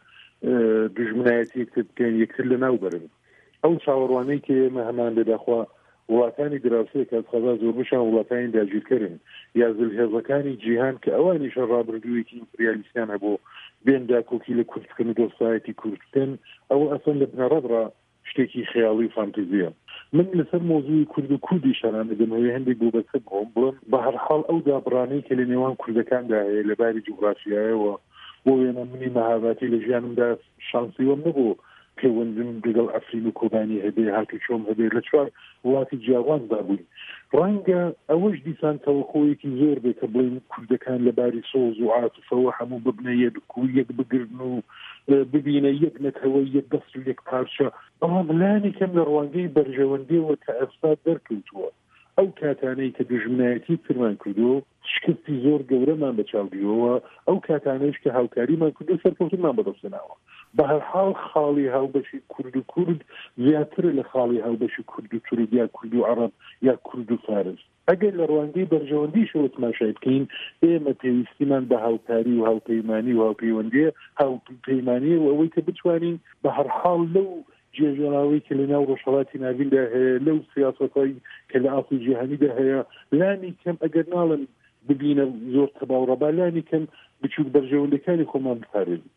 دژمنایەتی یەکتر بکەن، یەکتر لە ناو بەرن. ئەو چاوەڕوانەی کە ئێمە هەمان لەداخوا وڵاتانی دراوسەیە کە خەزا زۆربشان وڵاتانی داگیرکەرن یا زلهێزەکانی جیهان کە ئەوانیشە ڕابردوویەکی ئیمپریالیستیان هەبوو بێن داکۆکی لە کورد بکەن و دۆستایەتی کورد بکەن، ئەوە ئەسەن لە بنەڕەتڕا شتێکی خەیاڵی فانتزیە. من لەسەر مۆزوعی کورد و کوردی شانانە دەمەوێت هەندێک بۆ بەسە بۆم بڵم بە هەرحاڵ ئەو دابڕانەی کە لە نێوان کوردەکاندا هەیە لەباری جوغرافیایەوە بۆ وێنە منی مەهاباتی لە ژیانمدا شانسیوەم نەبوو پەیوەندیم لەگەڵ ئەفرین و کۆبانی هەبێ هاتوچۆم هەبێ لە چوار وڵاتی جیاوازدا بووین. ڕەنگە ئەوەش دیسان تەوەخۆیەکی زۆر بێ کە بڵین کوردەکان لەباری سۆز و عاتفەوە هەموو ببنە یەک و یەک بگرن و ببینە یەک نەتەوە یەک دەست و یەک پارچە. بەڵام لانی کەم لە ڕوانگەی بەرژەوەندیەوە کە ئەستا دەرکەوتووە ئەو کاتانەی کە دژمنایەتی فرمان کردو شکستی زۆر گەورەمان بەچاودیەوە، ئەو کاتانەیش کە هاوکاریمان کردو سەرکەوتنمان بەدەستێناوە. بە هەرحاڵ خاڵی هاوبەشی کورد و کورد زیاترە لە خاڵی هاوبەشی کورد و تورک یا کورد و عەرەب یا کورد و فارس. ئەگەر لە ڕوانگەی بەرژەوەندیشەوە تماشای بکەین ئێمە پێویستیمان بە هاوکاری و هاوپەیمانی و هاوپەیوەندیە هاوپەیمانیە و ئەوەی کە بتوانین بە هەرحاڵ لەو جێژەڵاوی کە لە ناو ڕۆژهەڵاتی ناویندا هەیە لەو سیاسەتایی کە لە ئاسڵی جیهانیدا هەیە لانی کەم ئەگەر ناڵن ببینە زۆر تەباوڕەبا لانی کەم بچووک بەرژەوەندەکانی خۆمان بپارێزین.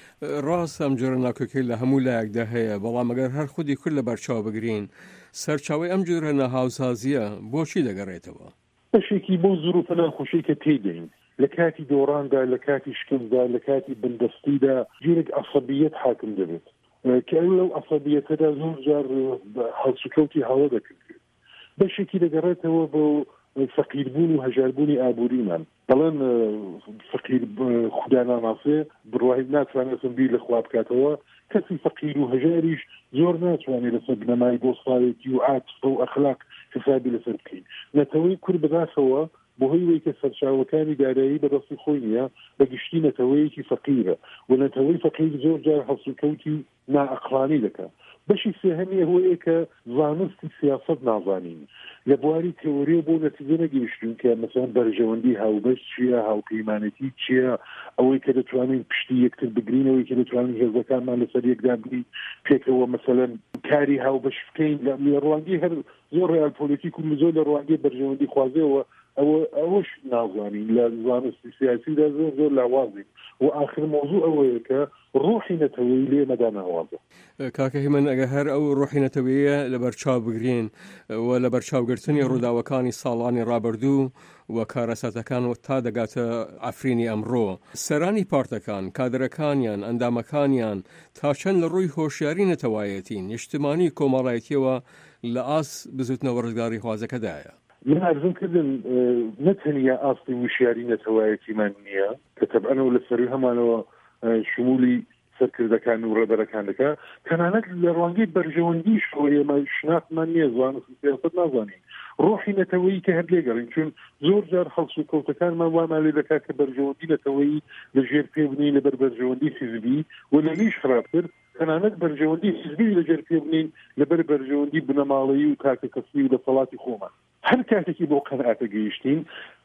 ڕاست ئەم جۆرە ناکۆکەی لە هەموو لایەکدا هەیە، بەڵام ئەگەر هەر خودی کورد لە بەرچاو بگرین سەرچاوی ئەم جۆرە نەهاوسازیە بۆچی دەگەڕێتەوە؟ بەشێکی بۆ زروفە ناخۆشی کە تێدەین لە کاتی دۆڕاندا لە کاتی شکندا لە کاتی بندەستیدا جێرێک عەسەبیەت حاکم دەبێت کە لەو عەسەبیەتەدا زۆر جار هەڵسوکەوتی هەڵە دەکرد. بەشێکی دەگەڕێتەوە بۆ فەقیربوون و هەژاربوونی ئابووریمان. دەڵێن فەقیر خودا ناناسێ بڕواهی ناتوانێت بیر لە خوا بکاتەوە، کەسی فەقیر و هەژاریش زۆر ناتوانێت لەسەر بنەمای دۆستایەتی و عاتفە و ئەخلاق حسابی لەسەر بکەین. نەتەوەی کورد بەداخەوە بۆ هۆی وەی کە سەرچاوەکانی دارایی بەدەستی خۆی نییە بەگشتی نەتەوەیەکی فەقیرە و نەتەوەی فەقیر زۆر جار هەڵسوکەوتی نائەقلانی دەکات. بەشی سێهەمی هۆیە کە زانستی سیاست نازانین لە بواری تێۆریە بۆ نەتیجە نەگەیشتین کە مەسەڵەن بەرژەوەندی هاوبەش چییە، هاوپەیمانەتی چییە، ئەوەی کە دەتوانین پشتی یەکتر بگرینەوەی کە دەتوانین هێزەکانمان لەسەر یەکدا بگرین پێکەوە مەسەڵەن کاری هاوبەش بکەین لە ڕوانگەی هەر زۆر ڕێالپۆلیتیک و زۆر لە ڕوانگەی بەرژەوەندی خوازەوە ئەوە ئەوەش نازانین لە زانستی سیاسیدا زۆر زۆر لاوازین و آخر مۆزوع ئەوەیە کە ڕۆحی نەتەوەی لێ مەدا ناوازە. کاکە هیمەن ئەگە هەر ئەو ڕۆحی نەتەوەیە لە بەرچاو بگرین و لە بەرچاوگرتنی ڕووداوەکانی ساڵانی ڕابردوو و کارەساتەکان و تا دەگاتە ئەفرینی ئەمڕۆ سەرانی پارتەکان کادرەکانیان ئەندامەکانیان تا چەند لە ڕووی هۆشیاری نەتەوایەتی نیشتمانی کۆمەڵایەتیەوە لە ئاس بزوتنەوە ڕزگاری خوازەکەدایە. من ئارزوم کردن نەتەنیا ئاستی وشیاری نەتەوایەتیمان نییە کە تەبعەنەوە لە سەروی هەمانەوە شمولی سەرکردەکان و ڕێبەرەکان دەکا تەنانەت لە ڕوانگەی بەرژەوەندیش ئێمە شناختمان نییە زانست سیاست نازانین ڕۆحی نەتەوەیی کە هەر لێگەڕین چون زۆر جار خەڵک و کەوتەکانمان وامان لێ دەکات کە بەرژەوەندی نەتەوەیی لەژێر پێبنین لەبەر بەرژەوەندی حیزبی و لەویش خراپتر تەنانەت بەرژەوەندی حیزبی لەژێر پێبنین لەبەر بەرژەوەندی بنەماڵەیی و تاکە کەسبی و دەسەڵاتی خۆمان. هەر کاتێکی بۆ قەنەعاتە گەیشتین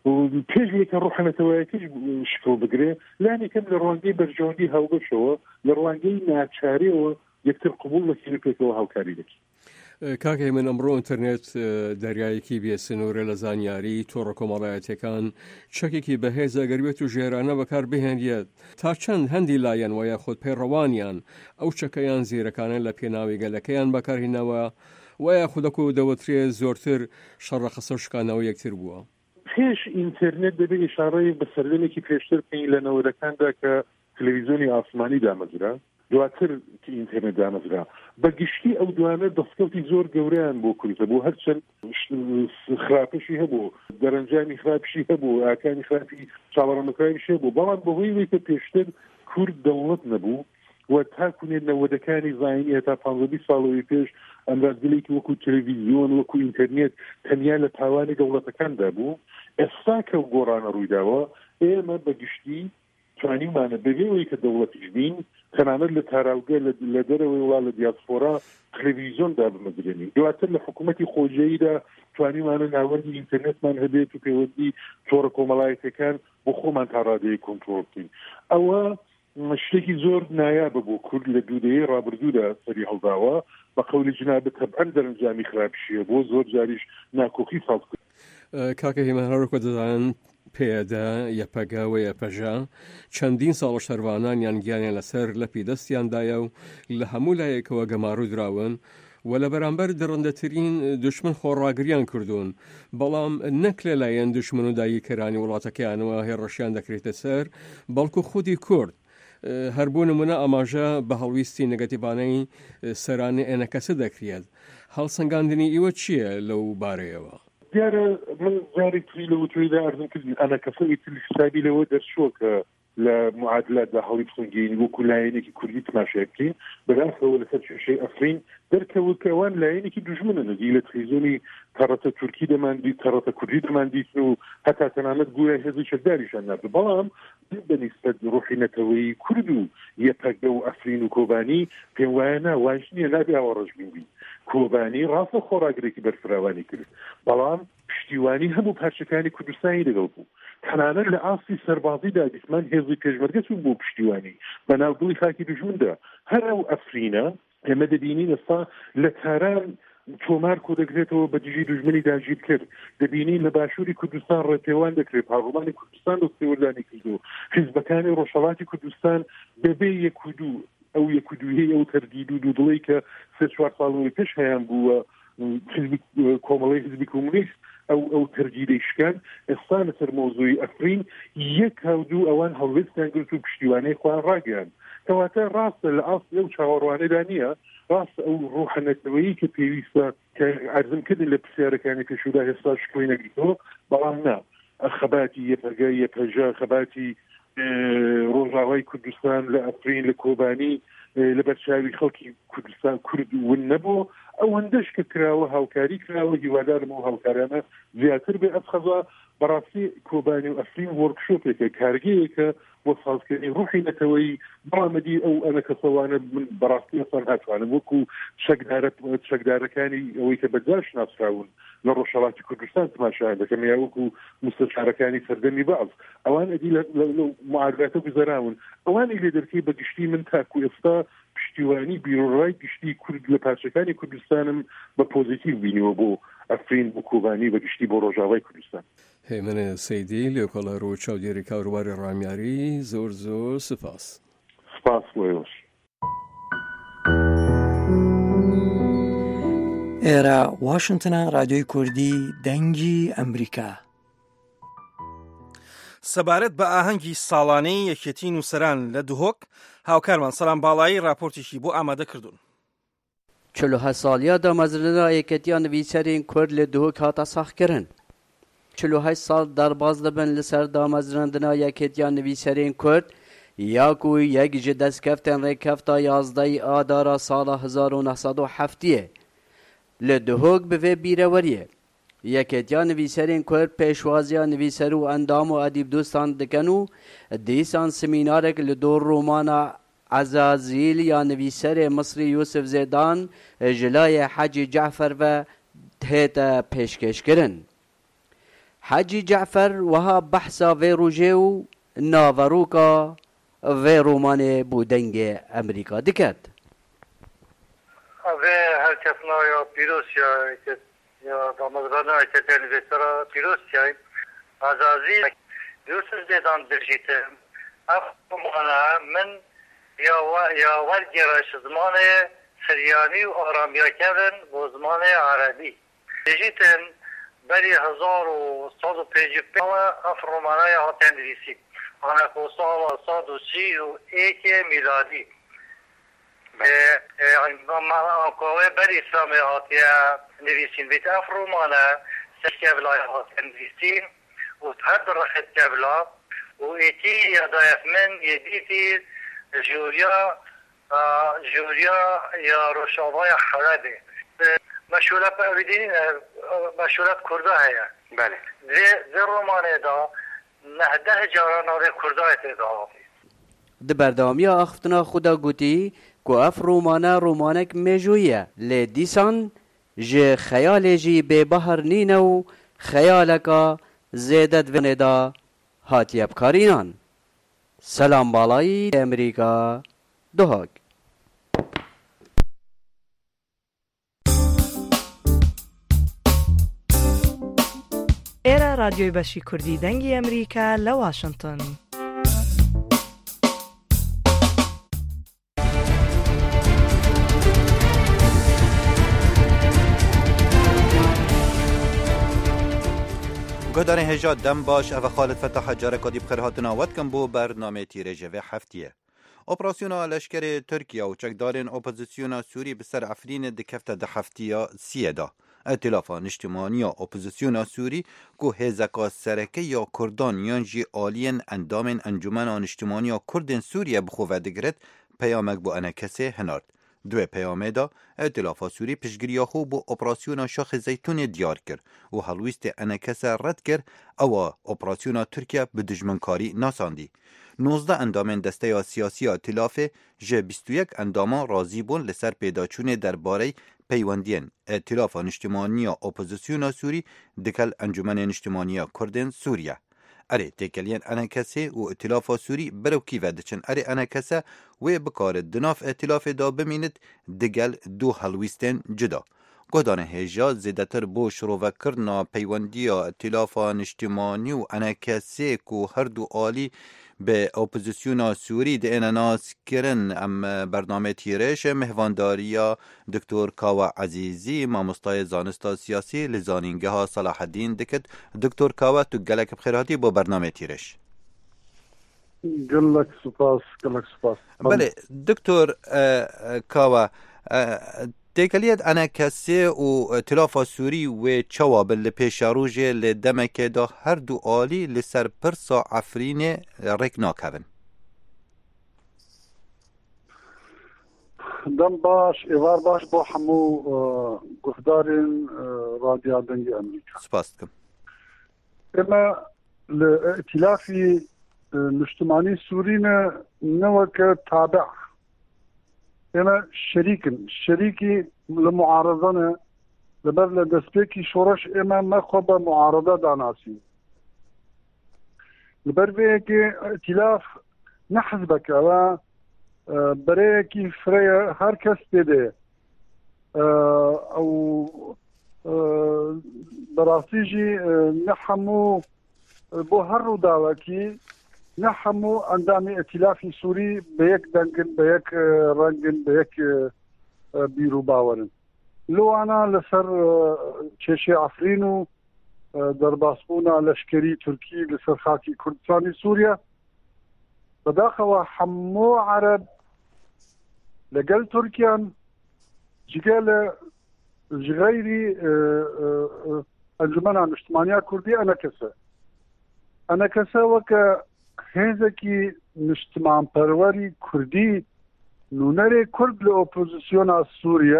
پێش یەکە ڕۆحە نەتەوایەتیش شکڵ بگرێ لانی کەم لە ڕوانگەی بەرژەوەندی هاوبەشەوە لە ڕوانگەی ناچاریەوە یەکتر قبول دەکەین پێکەوە هاوکاری دەکەین. کاکەی من ئەمڕۆ ئینتەرنێت دەریایەکی بێ سنوورە لە زانیاری تۆڕە کۆمەڵایەتەکان چەکێکی بەهێزە گەروێت و ژێرانە بەکار بهێنرێت تا چەند هەندی لایەن وایە خۆت پەیڕەوانیان ئەو چەکەیان زیرەکانە لە پێناوی گەلەکەیان بەکارهێنەوە وایە خودەکو دەوترێ زۆرتر شەڕە قسە و شکانەوە یەکتر بووە. پێش ئینتەرنێت دەبێت ئیشارەی بە سەردەمێکی پێشتر بکەین لە نەوەرەکاندا کە تلەڤیزیۆنی ئاسمانی دامەزرا دواتر ئینتەرنێت دامەزرا بەگشتی ئەو دوانە دەستکەوتی زۆر گەورەیان بۆ کورتە بۆ هەرچەند خراپەشی هەبوو دەرەنجامی خراپشی هەبوو ئاکانی خراپی چاوەڕەمەکراویش هەبوو بەڵام بەهۆی وەی کە پێشتر کورد دەوڵەت نەبوو و تاکوونێت نەوەدەکانی زاینی هەتا پانزە بیست ساڵەوەی پێش ئەندازگەلێکی وەکو تەلەڤیزیۆن وەکو ئینتەرنێت تەنیا لە تاوانی دەوڵەتەکاندا بوو ئێستا کە گۆڕانە ڕوویداوە ئێمە بەگشتی توانیمانە بەبێەوەی کە دەوڵەتیش بین تەنانەت لە تاراوگە لە دەرەوەی وڵا لە دیاسپۆرا تەلەڤیزیۆندا بمەگرێنین دواتر لە حکوومەتی خۆجەییدا توانیمانە ناوەندی ئینتەرنێتمان هەبێت و پەیوەندی تۆڕە کۆمەڵایەتەکان بۆ خۆمان تا ڕادەیە کۆنتڕۆڵ بکەین ئەوە شتێکی زۆر نایابە بۆ کورد لە دوودەیەی ڕابردوودا سەری هەڵداوە بە قەولی جنابەت تەبعەن دەرەنجامی خراپشیە بۆ زۆر جاریش ناکۆکی ساڵ کرد کاکە هیمان هەروەکو دەزانن پێدا یەپەگە و یەپەژە چەندین ساڵە شەروانانیان گیانیان لەسەر لەپی دەستیاندایە و لە هەموو لایەکەوە گەماڕوو دراون و لە بەرامبەر دڕندەترین دوشمن خۆڕاگریان کردوون بەڵام نەک لەلایەن دوشمن و داییکەرانی وڵاتەکەیانەوە هێڕەشیان دەکرێتە سەر بەڵکو خودی کورد هەر بۆ نمونە ئەماژە بە هەڵویستی نەگەتیڤانەی سەرانی ئێنەکەسە دەکرێت هەڵسەنگاندنی ئیوە چییە لەو بارەیەوە دیارە من جاری توی لە وتویدا ئەرزم کردین ئەنەکەسەی حسابی لەوە دەرچووە کە لە معادلاتدا هەڵی بخۆنگەین وەکو لایەنێکی کوردی تماشای بکەین بەداخەوە لەسەر کێشەی ئەفرین دەرکەوت کە ئەوان لایەنێکی دوژمنن دی لە تەلەڤیزیۆنی تەڕەتە تورکی دەماندی تەڕەتە کوردی دەماندیتن و هەتا تەنانەت گویا هێزی شەرداریشان نابێت بەڵام بەنسبەت ڕۆحی نەتەوەی کورد و یەپەگە و ئەفرین و کۆبانی پێم وایە نا واژ نییە نابێ ئەوە ڕەشبین بین کۆبانی ڕاستە خۆراگرێکی بەرفراوانی کرد بەڵام پشتیوانی هەموو پارچەکانی کوردستانی لەگەڵ بوو تەنانەت لە ئاستی سەربازیدا دیسمان هێزی پێشمەرگە چوون بۆ پشتیوانی بەناو دڵی خاکی دوژمندا هەر ئەو ئەفرینە ئێمە دەبینین ئێستا لە تاران تۆمار کۆ دەگرێتەوە بە دژی دوژمنی داگیر کرد دەبینین لە باشووری کوردستان ڕێپێوان دەکرێت پاڕۆمانی کوردستان دەستێوەردانی کردو حیزبەکانی ڕۆژهەڵاتی کوردستان بەبێ یەک و دوو ئەو یەک و دووهەیە ئەو تەردید و دوودڵی کە سێ چوار ساڵەوەی پێش هەیان بووە کۆمەڵی حیزبی کۆمونیست ئەو ئەو تەرگیرەی شکان ئێستا لەسەر مۆزوعی ئەفرین یەک هاودوو ئەوان هەڵوێستیان گرت و پشتیوانەی خۆیان ڕاگەیان کەواتە ڕاستە لە ئاستی ئەو چاوەڕوانەدا نییە ڕاستە ئەو ڕۆحەنەتەوەیی کە پێویستە کە ئەرزمکردن لە پرسیارەکانی پێشودا هێستا شکۆی نەگریتەوە بەڵام نا خەباتی یەپەگە یەپەژە خەباتی ڕۆژاوای کوردستان لە ئەفرین لە کۆبانی لە بەرچاوی خەڵکی کوردستان کورد ون نەبوو ئەوەندەش کە کراوە هاوکاری کراوە هیوادارم و هاوکارانە زیاتر بێ ئەفخەزا بەڕاستی کۆبانی و ئەفرین وەرکشۆپێکە کارگەیەکە بۆ سازکردنی ڕوحی نەتەوەی بەڵامەدی ئەو ئەنەکەسەوانە من بەڕاستی ئەسان هاتوانم وەکو چەکدارەکانی ئەوەی کە بەجاش ناسراون لە ڕۆژهەڵاتی کوردستان تماشایان دەکەم یا وەکو مستەشارەکانی سەردەمی باز ئەوان ئەدی لە معادلاتە گوزەراون ئەوانی لێ دەرکەی بە گشتی من تاکو ئێستا پشتیوانی بیرۆڕای گشتی کورد لە پارچەکانی کوردستانم بە پۆزیتیڤ بینیوە بۆ ئەفرین بۆ کۆبانی بە گشتی بۆ ڕۆژاوای کوردستان هێمنە سەیدی لێکۆڵە ڕۆ چاودێری کاروباری ڕامیاری زۆر زۆر سپاس سپاس وێوەش ئێرە واشنگتنە رادیۆی کوردی دەنگی ئەمریکا سەبارەت بە ئاهەنگی ساڵانەی یەکێتی نووسەران لە دهۆک هاوکارمان سەلام باڵایی راپۆرتێکی بۆ ئامادە کردوون چل و هەشت ساڵیا دامەزرێنە یەکێتیان نویسەرین کورد لە دهۆک هاتە ساختکردن چل و هەشت ساڵ دەرباز دەبن لەسەر دامەزرێندنا یەکێتیان نویسەرین کورد یاکو یەک ji destkeftên rêkefta yazdeyî adara sala hezar û neh sed û heftiyê li dihok bi vê bîreweriyê yekêtiya nivîserên Kurd pêşwaziya nivîser û endam û edîbdostan dikin û dîsan semînarek li dor romana Ezazîl ya nivîserê Misrî Yusuf Zêdan ji layê Hecî Cefer ve hête pêşkêşkirin. Hecî Cefer wiha behsa vê rojê û naveroka vê romanê bû dengê Emerîka diket. Vê herkesna ya pîrosiya ya damezrana eketên vêsera pîrosiyayê Ezazîl Yusuf Zêdan dirjîte ev romana min ya ya wergêra ji zimanê Siryanî û aramiyakevin bo zimanê Erebî. Dijîtin berî hezar û sed û pêncî ev romanaya hatên nivîsî. أنا كوصال صاد وسي وإيك ميلادي ما قوي بري إسلامي هاتيا نفيسين بيت أفرو مانا سكاب لا هاتيا نفيسين وتهدر رخت كابلا وإيتي يضايف من يديتي جوريا جوريا يا روشاوايا حرادي مشهورة بأبدين مشهورة كردها هي بله ذي ذي روماني دا نهده جاران ذي كردها تدا د بردامیا اختنا خدا گوتی کو اف رومانه رومانک میجویه لی دیسان جه خیال جی به بحر نینو خیالکا زیدت و ندا هاتی ابکارینان. سلام بالایی امریکا دوهاگ. ئێرە رادیۆی بەشی کوردی دەنگی ئەمریکا لە واشنگتن. گۆدانê hêja dem baş ev Xalid Fetaha careka dî bixêr hatin awetkin bo bernamê tîrêjevê heftiyê. Operasyona leşkerê Tirkiye û çekdarên opozisyona Sûrî bi ser Efrînê dikefte di heftiya siyê da. Îtilafa Niştimaniya Opozisyona Sûrî ku hêzeka serekê ya Kurdan yan jî aliyên endamên Encumena Niştimaniya Kurdên Sûriye bi xwe vedigirit peyamek bo enekesê hinard. Duê peyamê da Îtilafa Sûrî piştgiriya xwe bo operasyona Şaxê Zeytûnê diyar kir û helwîstê enekese red kir ewa operasyona Tirkiye bi dijminkarî nasandî. Nozda endamên desteya siyasî ya Îtilafê ji bîst û yek endaman razî bûn li ser pêdaçûnê derbarê peywendiyên Îtilafa Niştimaniya Opozisyona Sûrî dikel Encûmenê Niştimaniya Kurdên Sûriye. Erê têkeliyên enekesê û Îtilafa Sûrî birewkî ve diçin. Erê enekese wê bikare di nav Îtilafê da bimînit digel du helwîstên cida. Godanê hêja zêdetir bo şirovekirina peywendiya Îtilafa Niştimanî û enekesê ku her du alî bi opozisyona Sûrî diêne naskirin em bernamê tîrêşê mihvandariya Diktor Kawa Ezîzî mamostayê zanista siyasî li zanîngeha Salaheddîn dikit. Diktor Kawa tu gelek bixêr hatî bo bernamê tîrêş. Gelek spas, gelek spas. Belê, Diktor Kawa têkeliyet enekesê û Îtilafa Sûrî wê çawa bin li pêşarojê li demekê da her du alî li ser pirsa Efrînê rêk nakevin. Dem baş, êvar baş bo hemû guhdarên Radya Dengê Amerîka. Spas dikim. Eme li Îtilafî Niştimanî Sûrî ne ne weke tabe eme şerikin, şerikî li muarada ne li ber li destpêkî şoreş eme me xwe be muarada danasîn. Li ber vê yekê îtilaf ne hizbeke ve bereyekî fireye her kes pêde ew berastî jî ne hemû bo her rûdawekî ne hemû endamê Îtilafî Sûrî bi yek dengin, bi yek rengin, bi yek bîrû bawerin. Li wana li ser çêşê Efrîn û derbasbûna leşkerî Tirkî li ser xakî Kurdistanê Sûriye bedaxewa hemû Ereb legel Tirkiyan jigel ji geyrî Encûmena Niştimaniya Kurdî enekese. Enekese weke hêzekî niştimanperwerî Kurdî nûnerê Kurd li opozisyona Sûriye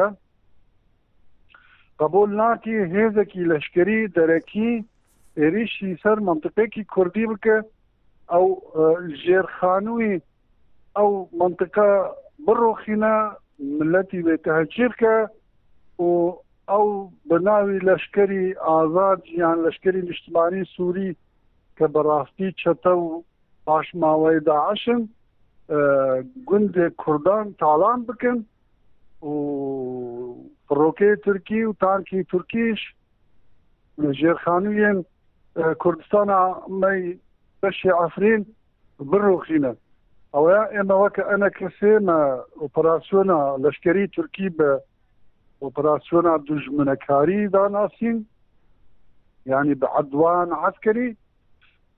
qebûl nakî hêzekî leşkerî derekî êrişî ser mantiqekî Kurdî bike ew jêrxanûyî ew mantiqa birroxîne milletî wê tehcîr ke û ew bi navî leşkerî azad yan leşkerî niştimanî Sûrî ke bi rastî çete û paşmaweyê Daişin gundê Kurdan talan bikin û firokeyê Tirkî û tankî Tirkîş li jêrxanûyên Kurdistana me beşê Efrîn birroxîne. Ew ya ême weke enekesê me operasyona leşkerî Tirkî bi operasyona dijminekarî danasîn yani bi edwan eskerî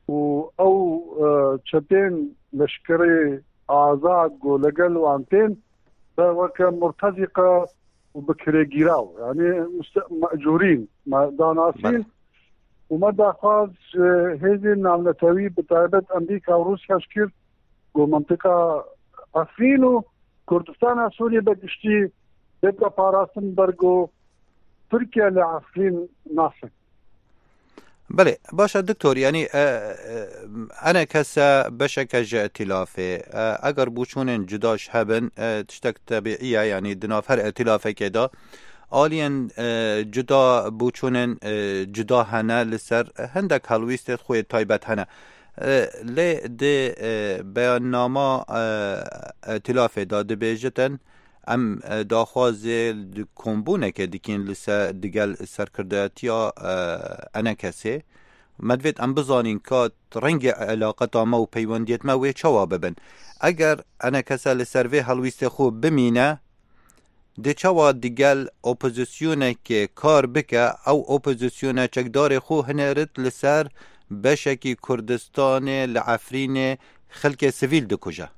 و او چتين لشكري آزاد جو لقل وانتين وكا مرتزقة وبكري جيراو يعني مأجورين داناسين وما داخل هذه النعم نتاوي بتعبد أمريكا وروسيا شكر جو منطقة عفرين وكردستان سوريا بقشتي بيبقى باراسن برگو تركيا لعفرين ناسك. بله باشه دکتور، یعنی انا کسا بشک جا ائتلافه اگر بوچونن جداش هبن تشتک طبیعیه، یعنی دناف هر ائتلافه که دا آلین جدا بوچونن جدا هنه لسر هندک هلویست خوی تایبت هنه لی ده بیان ناما ائتلافه دا ده بیجتن ام داخوازه کمبونه که دیکین لسه دیگل سرکرداتیا انا کسی مدوید ام بزانین که رنگ علاقتا ما و پیوندیت ما وی چوا ببن اگر انا کسا لسروی حلویست خوب بمینه دی چوا دیگل اپوزیسیونه که کار بکه او اپوزیسیونه چکدار خو هنرد لسر بشکی کردستان لعفرین خلق سویل دکوجه.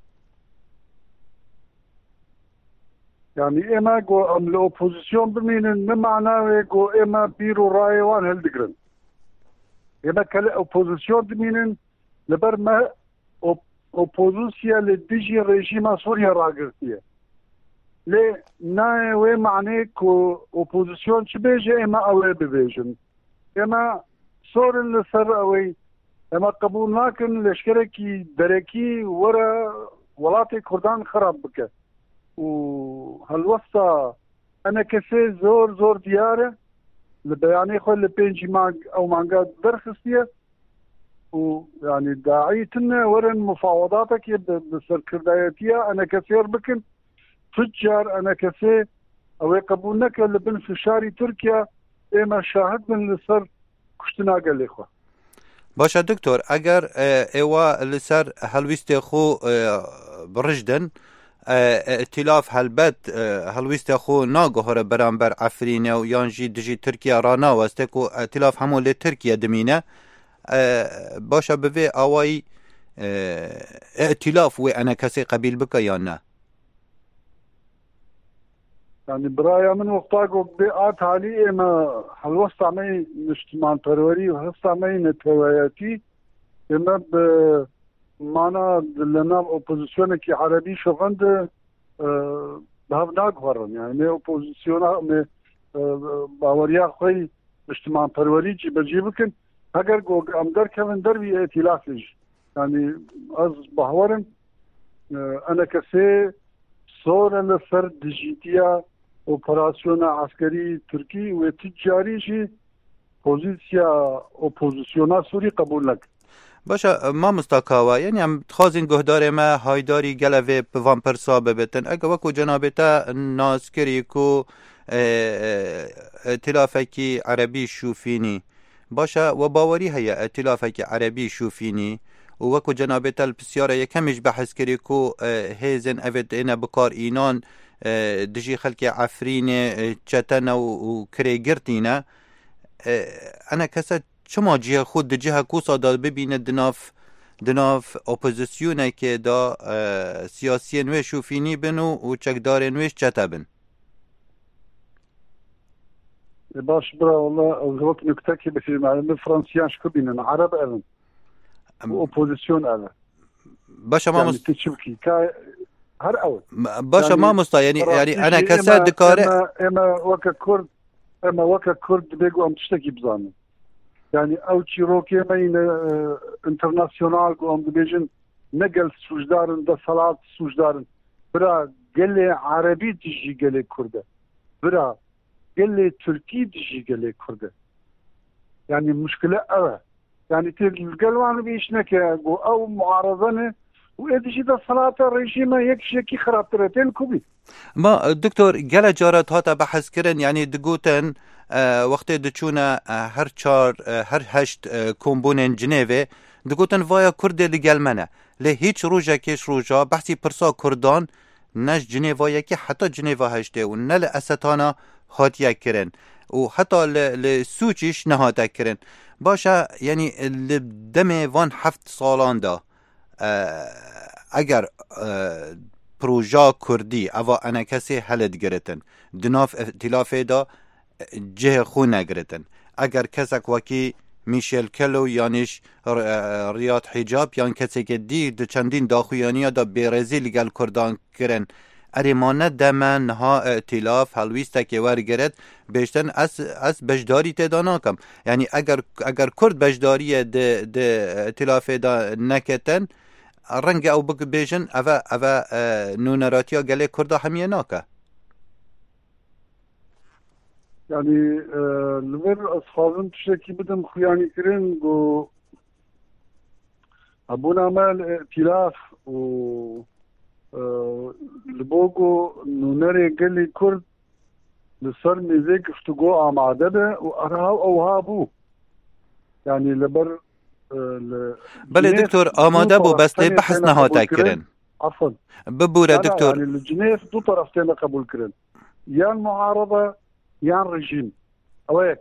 يعني إما جو أم الأوبوزيسيون بمين ما معناه جو إما بيرو راي وان هالدقرن إما كلا أوبوزيسيون بمين لبر ما أوبوزيسيا لديجي ريجيما سوريا راقرتيه لي نا وي معناه كو أوبوزيسيون شبيجي إما أوي ببيجن إما صور لسر أوي إما قبول ناكن لشكركي دركي ورا ولاتي كردان خراب بك وهالوسطة أنا كسي زور زور ديارة لبياني خل لبينجي مانج أو مانجات درخصية ويعني داعيتنا ورن مفاوضاتك بالسركردايتية أنا كسير بكن تجار أنا كسي أو يقبولنك لبن في شاري تركيا إما شاهد من لسر كشتنا قال لي إخوة. باشا دكتور اگر ايوا لسر هلويست خو برجدن ائتلاف هلبت هلویست خو ناگهار برانبر عفرینه و یانجی دجی ترکیه رانا واسته کو ائتلاف همو لی ترکیه دمینه باشه بوی آوائی ائتلاف و انا کسی قبیل بکا یا نه؟ يعني برايا من وقتاقو بيقات علي اما هلوست عمي نشتمان پروری و هست عمي نتوایاتی اما ب معنا لنا اوبوزيسيون كي عربي شغند أه بهفناك ورن يعني اوبوزيسيون م باوريا خوي اجتماع پروری جي بجيبكن اگر جو امدر كمن دربي ائتلافج يعني از بهورن أه انا كسي صور لسر ديجيتيا اوبراسيون عسكري تركي وتجاري جي بوزيسيا اوبوزيسيون سوري قبول لك باشه ما مستاکاوا یعنی هم خوازین گهدار ما هایداری گلوه پوان پرسا ببتن اگه وکو جنابتا ناسکری کو ائتلافکی عربی شوفینی باشه و باوری هیا ائتلافکی عربی شوفینی و وکو جنابتا البسیاره یکمش بحث کری کو هیزن اوید اینا بکار اینان دجی خلک عفرین چتن و کریگرتینه انا کسا چما جهه خود ده جهه کوسا داد ببینه دناف دناف اپوزیسیونه که دا سیاسی نوی شوفینی بنو و چکدار نویش چتا بن باش برا والله اوزوك نكتاكي بفي معلم فرنسيان شكو بينن عرب الان اپوزيسيون الان باشا ما مست تشبكي كا هر اول باشا يعني ما مستا يعني يعني انا كساد دكاره اما اما وكا كرد اما وكا كرد بيجو ام تشتكي بزاني يعني او تشيروكي مين اه انترناسيونال قوم بيجن نقل سوجدارن دا صلاة سوجدارن برا قال لي عربي تجي قال لي كردة برا قال لي تركي تجي قال لي كردة يعني مشكلة أوه يعني تلقلوان بيشنك او معارضانه وإدشي دا صلاة الرجيمة يكشي خرابترتين كوبي ما دكتور قال جارات هاتا بحث كرن يعني دقوتن اه وقت دچونا اه هر چار اه هر هشت اه كومبونن جنيوه دقوتن وايا كرد لقل منه له هيچ روجا كيش روجا بحثي پرسا كردان نش جنيوه يكي حتى جنيوه هشته و نل أستانا هاتیه کرن و حتی لسوچیش نهاته کرن باشا یعنی دم وان هفت سالان دا اگر پروژا کردی اوا انا کسی حلت گرتن دناف ائتلافه دا جه خو نگرتن اگر کسک وکی میشل کلو یانش ریاض حجاب یان کسی که دی دو چندین داخویانی دا بیرزی لگل کردان کرن اریمانه دمن ها ائتلاف هلویسته که ورگرد بیشتن از از بجداری تدانا کم یعنی اگر اگر کرد بجداری د د ائتلاف دا نکتن رنگ او بک بیشن اوا اوا نونراتیا گله کرد همیه ناکه يعني لبر أصحابهم تشكي بدهم خياني كرين و أبونا مال ائتلاف و لبوغو نونري قلي كرد لصار ميزيك افتقو عم عدده وأرهاو أوهابو يعني لبر بله دكتور آماده بو بس لي بحث نهاتا كرين عفوا ببورا دكتور يعني الجنيف دو طرفتين قبول كرين يا المعارضة يان رجيم اويك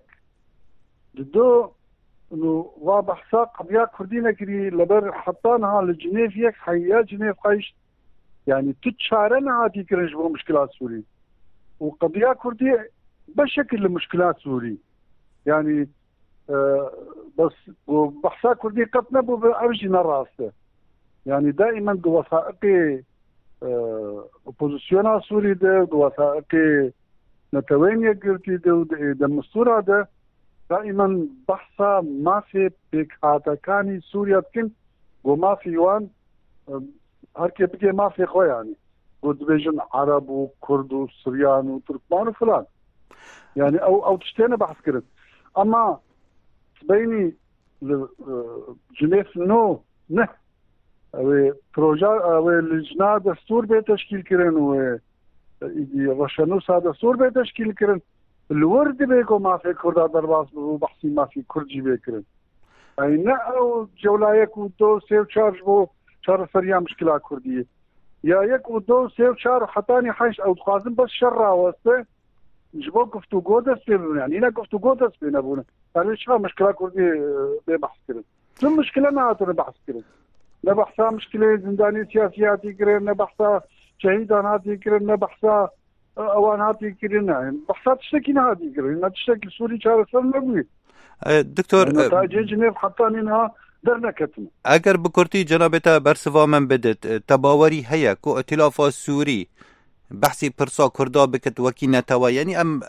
دو انه واضح ساق بيا كردينا كري لبر حطانها لجنيف يك حيا جنيف قايش يعني تتشارنا هاتي كرنج بو مشكلات سوري وقضية كردي بشكل مشكلات سوري يعني آه بس وبحثا كردي قد نبو بأرجنا راسه يعني دائما دو وثائقي آه اوبوزيسيونا سوري ده دو وثائقي نتوين يقرتي دو دمستورة ده دائما بحثا ما في بكاتا كاني سوريا تكن وما في وان هركي بكي ما في خو يعني ودبيجن عرب وكرد وسريان وتركمان وفلان يعني او او تشتينا بحث كرت اما بيني جنيف نو نه او بروجا او لجنة دستور بتشكيل كرن و روشنوس هذا دستور بتشكيل كرن الورد بيكو ما في كرد درباس بحثي ما في كردجي بيكرن يعني نه او جولايك ودو سيو تشارج بو شار سريع مشكلة كردية يا يك ودو سيو شار حتاني حيش او تخازن بس شر واسطة جبو قفتو قودس بيننا يعني هنا قفتو قودس بينا بونا يعني شو مشكلة كردية ببحث كرن ثم مشكلة ما عطونا بحث كرن نبحثها مشكلة زنداني سياسياتي كرن نبحثها شهيدان هاتي كرن نبحثها اوان هاتي كرن يعني بحثها تشتكي هاتي كرن ما تشتكي سوري شار سر نبوي دكتور نتائج جنيف حتانينها درنا كتم اگر بكرتي جنابتا برسوا من بدت تباوري هيا كو ائتلاف سوري بحثي برسا كردا بكت وكي نتوا يعني ام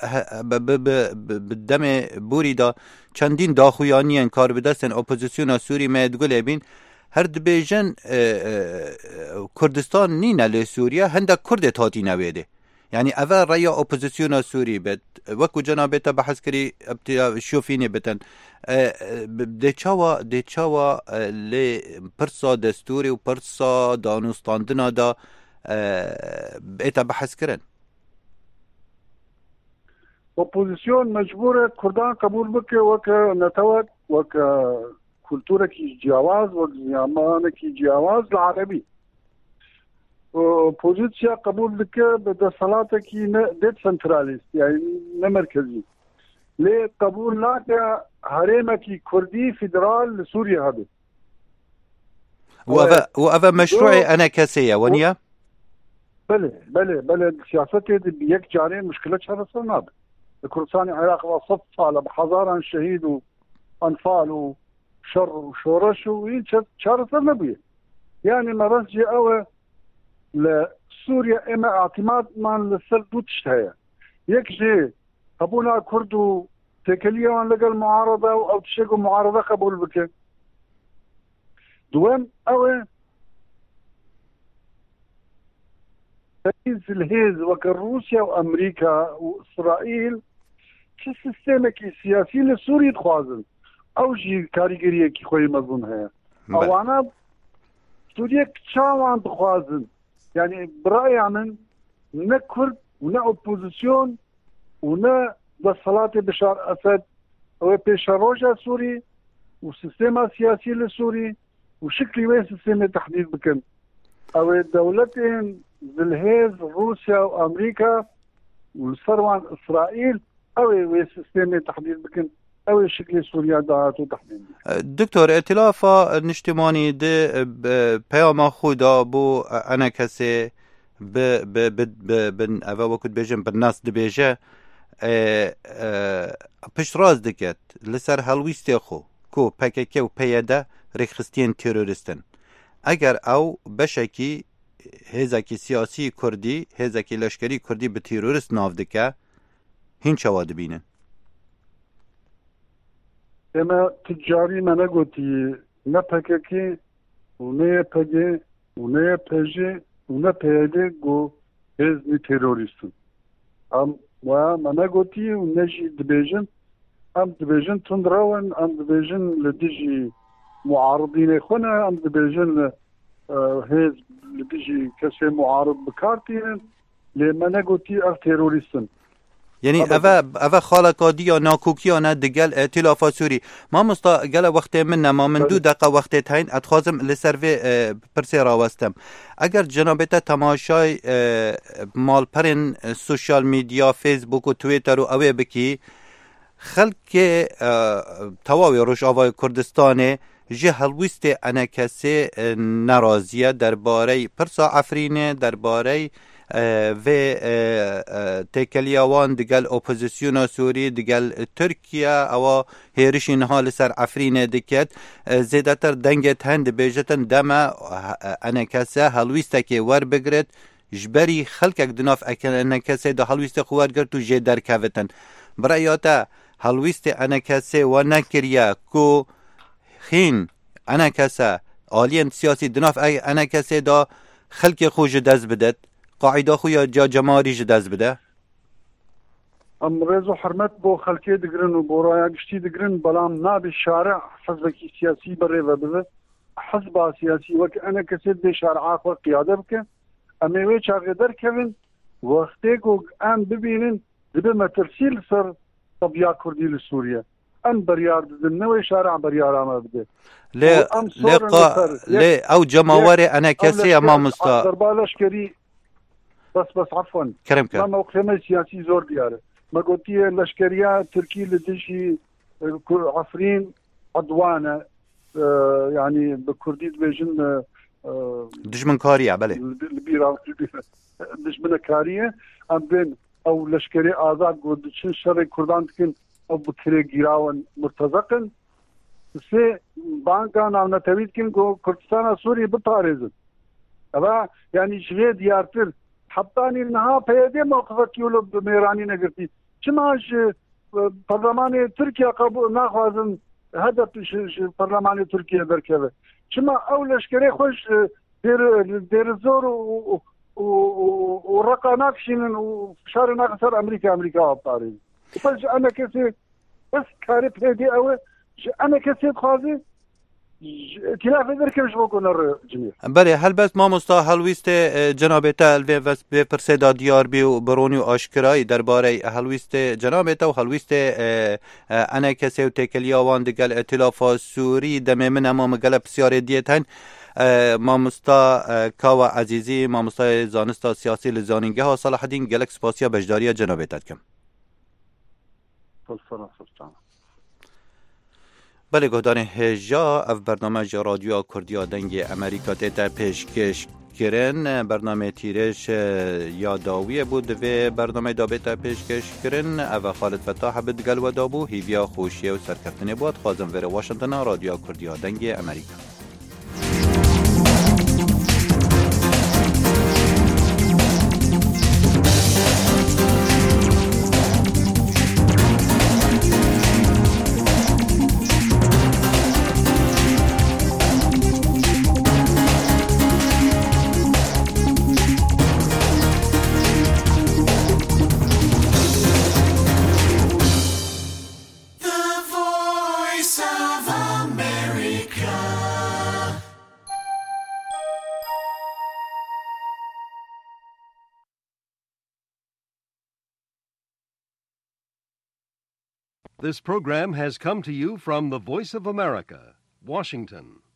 بالدم بوريدا چندين داخويانيان كار بدستن اپوزيسيون سوري ما تقول بين هر دبيجن كردستان نينا لسوريا هندا كرد هاتي نويده يعني اول رأي اپوزيسيون سوري بت وكو جنابتا بحث كري شوفيني بتن ده چاوا ده چاوا ل پرسا دستوري و پرسا دانستاندنا دا بيتا بحث كرن اپوزيسيون مجبورة كردان قبول بك وك نتوت وك كولتورة كي جواز وك زيامان كي جواز العربي اپوزيسيا قبول بك بدا صلاة كي ديت سنتراليست يعني نمركزي ليه قبول لا هريمة كي كردي فيدرال لسوريا هذا وأفا وأفا مشروعي أنا كاسية ونيا بله بله بله سياستي دي بيك جارين مشكلة شهر السناب الكردستان العراق وصف على بحضارة شهيد وأنفال وشر وشورش وين شهر السناب يعني ما بس جي أوه لسوريا إما اعتماد من للسل دو تشتهي يك جي أبونا كردو تكليون لقى المعارضة أو تشيقوا معارضة قبول بك دوام أوه الهيز وك روسيا وأمريكا وإسرائيل شو سيستمك السياسي لسوريا تخوازن أو جي كاريجرية كي خوي مظن هي أو أنا سوريا كتشاوان تخوازن يعني برأيي من نا كرد ونا أوبوزيسيون ونا بصلاة بشار أسد أو بشاروجا سوري وسيستم سياسي لسوري وشكل وين سيستم تحديد بكن أو دولتين بالهيز روسيا وأمريكا والسروان إسرائيل أو سيستم تحديد بكن أو شكل سوريا دعاتو تحديد. دكتور ائتلاف نشتماني ده پیام خدا بو انا کسی ب ب ب ب بن اوا وقت بيجن بالناس دبيجه پشت راز دکت لسر هلویستی خو کو پککه و پیاده رخستین تروریستن اگر او بشکی هزاکی سیاسی کردی هزاکی لشکری کردی به تروریست ناو دکه هین چوا دبینن اما تجاری منه گوتی نه پککی و نه پگه و نه پجه و نه پیاده گو هزنی تروریستن ام و منه گوتی و نجی دبیجن ام دبیجن تندراون ام دبیجن لدیجی معارضین خونه ام دبیجن هز لدیجی کسی معارض بکارتین لی منه گوتی اف تروریستن یعنی اوه اوه خالقادی یا ناکوکی یا نه دگل ائتلاف سوری ما مستا گل وقت من ما من دو دقیقه وقت تاین اتخوازم لسروی پرسی راوستم اگر جنابتا تماشای مال پرین سوشال میدیا فیسبوک و تویتر و اوه بکی خلق تواوی روش آوای کردستانه جه هلویست انا کسی نرازیه درباره پرسا عفرینه درباره و تکلیوان دگل اپوزیسیون سوری دگل ترکیه او هیرشین حال سر عفرین دکت زیادتر دنگت هند بیجتن دم انا کسه هلویسته که ور بگرد جبری خلقک دناف اکن انا کسه ده هلویسته خوار گرد تو جه در کوتن برایاتا هلویسته انا کسه و نکریه کو خین انا کسه آلین سیاسی دناف انا کسه ده خلق خوش دز بدد قاعده خویا جا جماری جداز بده ام رزو حرمت بو خلقی دگرن و بو رایا گشتی دگرن بلام ناب الشارع حزبکی سیاسی بره و بده حزب سیاسی وک انا کسید دی شارع خو قیاده بکن امیوی چاقی در کبین وقتی کو ام ببینن دبه مترسیل سر طبیعه کردی لسوریه ام بریار دن نوی شارع بریار آمه بده لی لقا لی او جماوری انا کسی امام مستا دربالش کری بس بس عفوا كرم كرم ما موقفنا السياسي زور دياره ما قلتي اللشكريه تركي لدشي عفرين عدوانه آه يعني بكردي بيجن آه دشمن كاريه بله البيرا دشمن كاريه ام بين او لشكري آزاد قد شر كردان تكن او بكري جيراون مرتزقن سي بانكان او نتويد كن كردستان سوري بطارزن ابا يعني شويه ديارتر حبطاني انها پیاده موقفك يولو بميراني نگرتي چماش برلمان تركيا قبول ناخذن هدف برلمان تركيا بركبه چما اولش كري خوش دير دير زور ورقا ناكشين وشار ناقصر امريكا امريكا ابطاري بس انا كسي بس كاري بيدي او انا كسي خازي ائتلاف درکش بکنه جميع بله هل بس ما مستا هلویست جنابتا الوی وس به پرسیدا دیار بی و برونی و آشکرایی درباره هلویست جنابتا و هلویست انا کسی و تکلیا وان دگل ائتلاف سوری دم من اما مگل بسیار دیتن ما مستا کاوا عزیزی ما مستا زانستا سیاسی لزانینگه ها صلاح الدین گلکس پاسیا بجداری جنابتا کم بله گهدان هجا اف برنامه جا رادیو کردیا دنگ امریکا تیتا پیشکش کرن برنامه تیرش یاداویه بود و برنامه دابتا پیشکش کرن او خالد فتاح بدگل و دابو هیویا خوشیه و سرکفتنه بود خوازم ویر واشنطن رادیو کردیا دنگ امریکا This program has come to you from the Voice of America, Washington.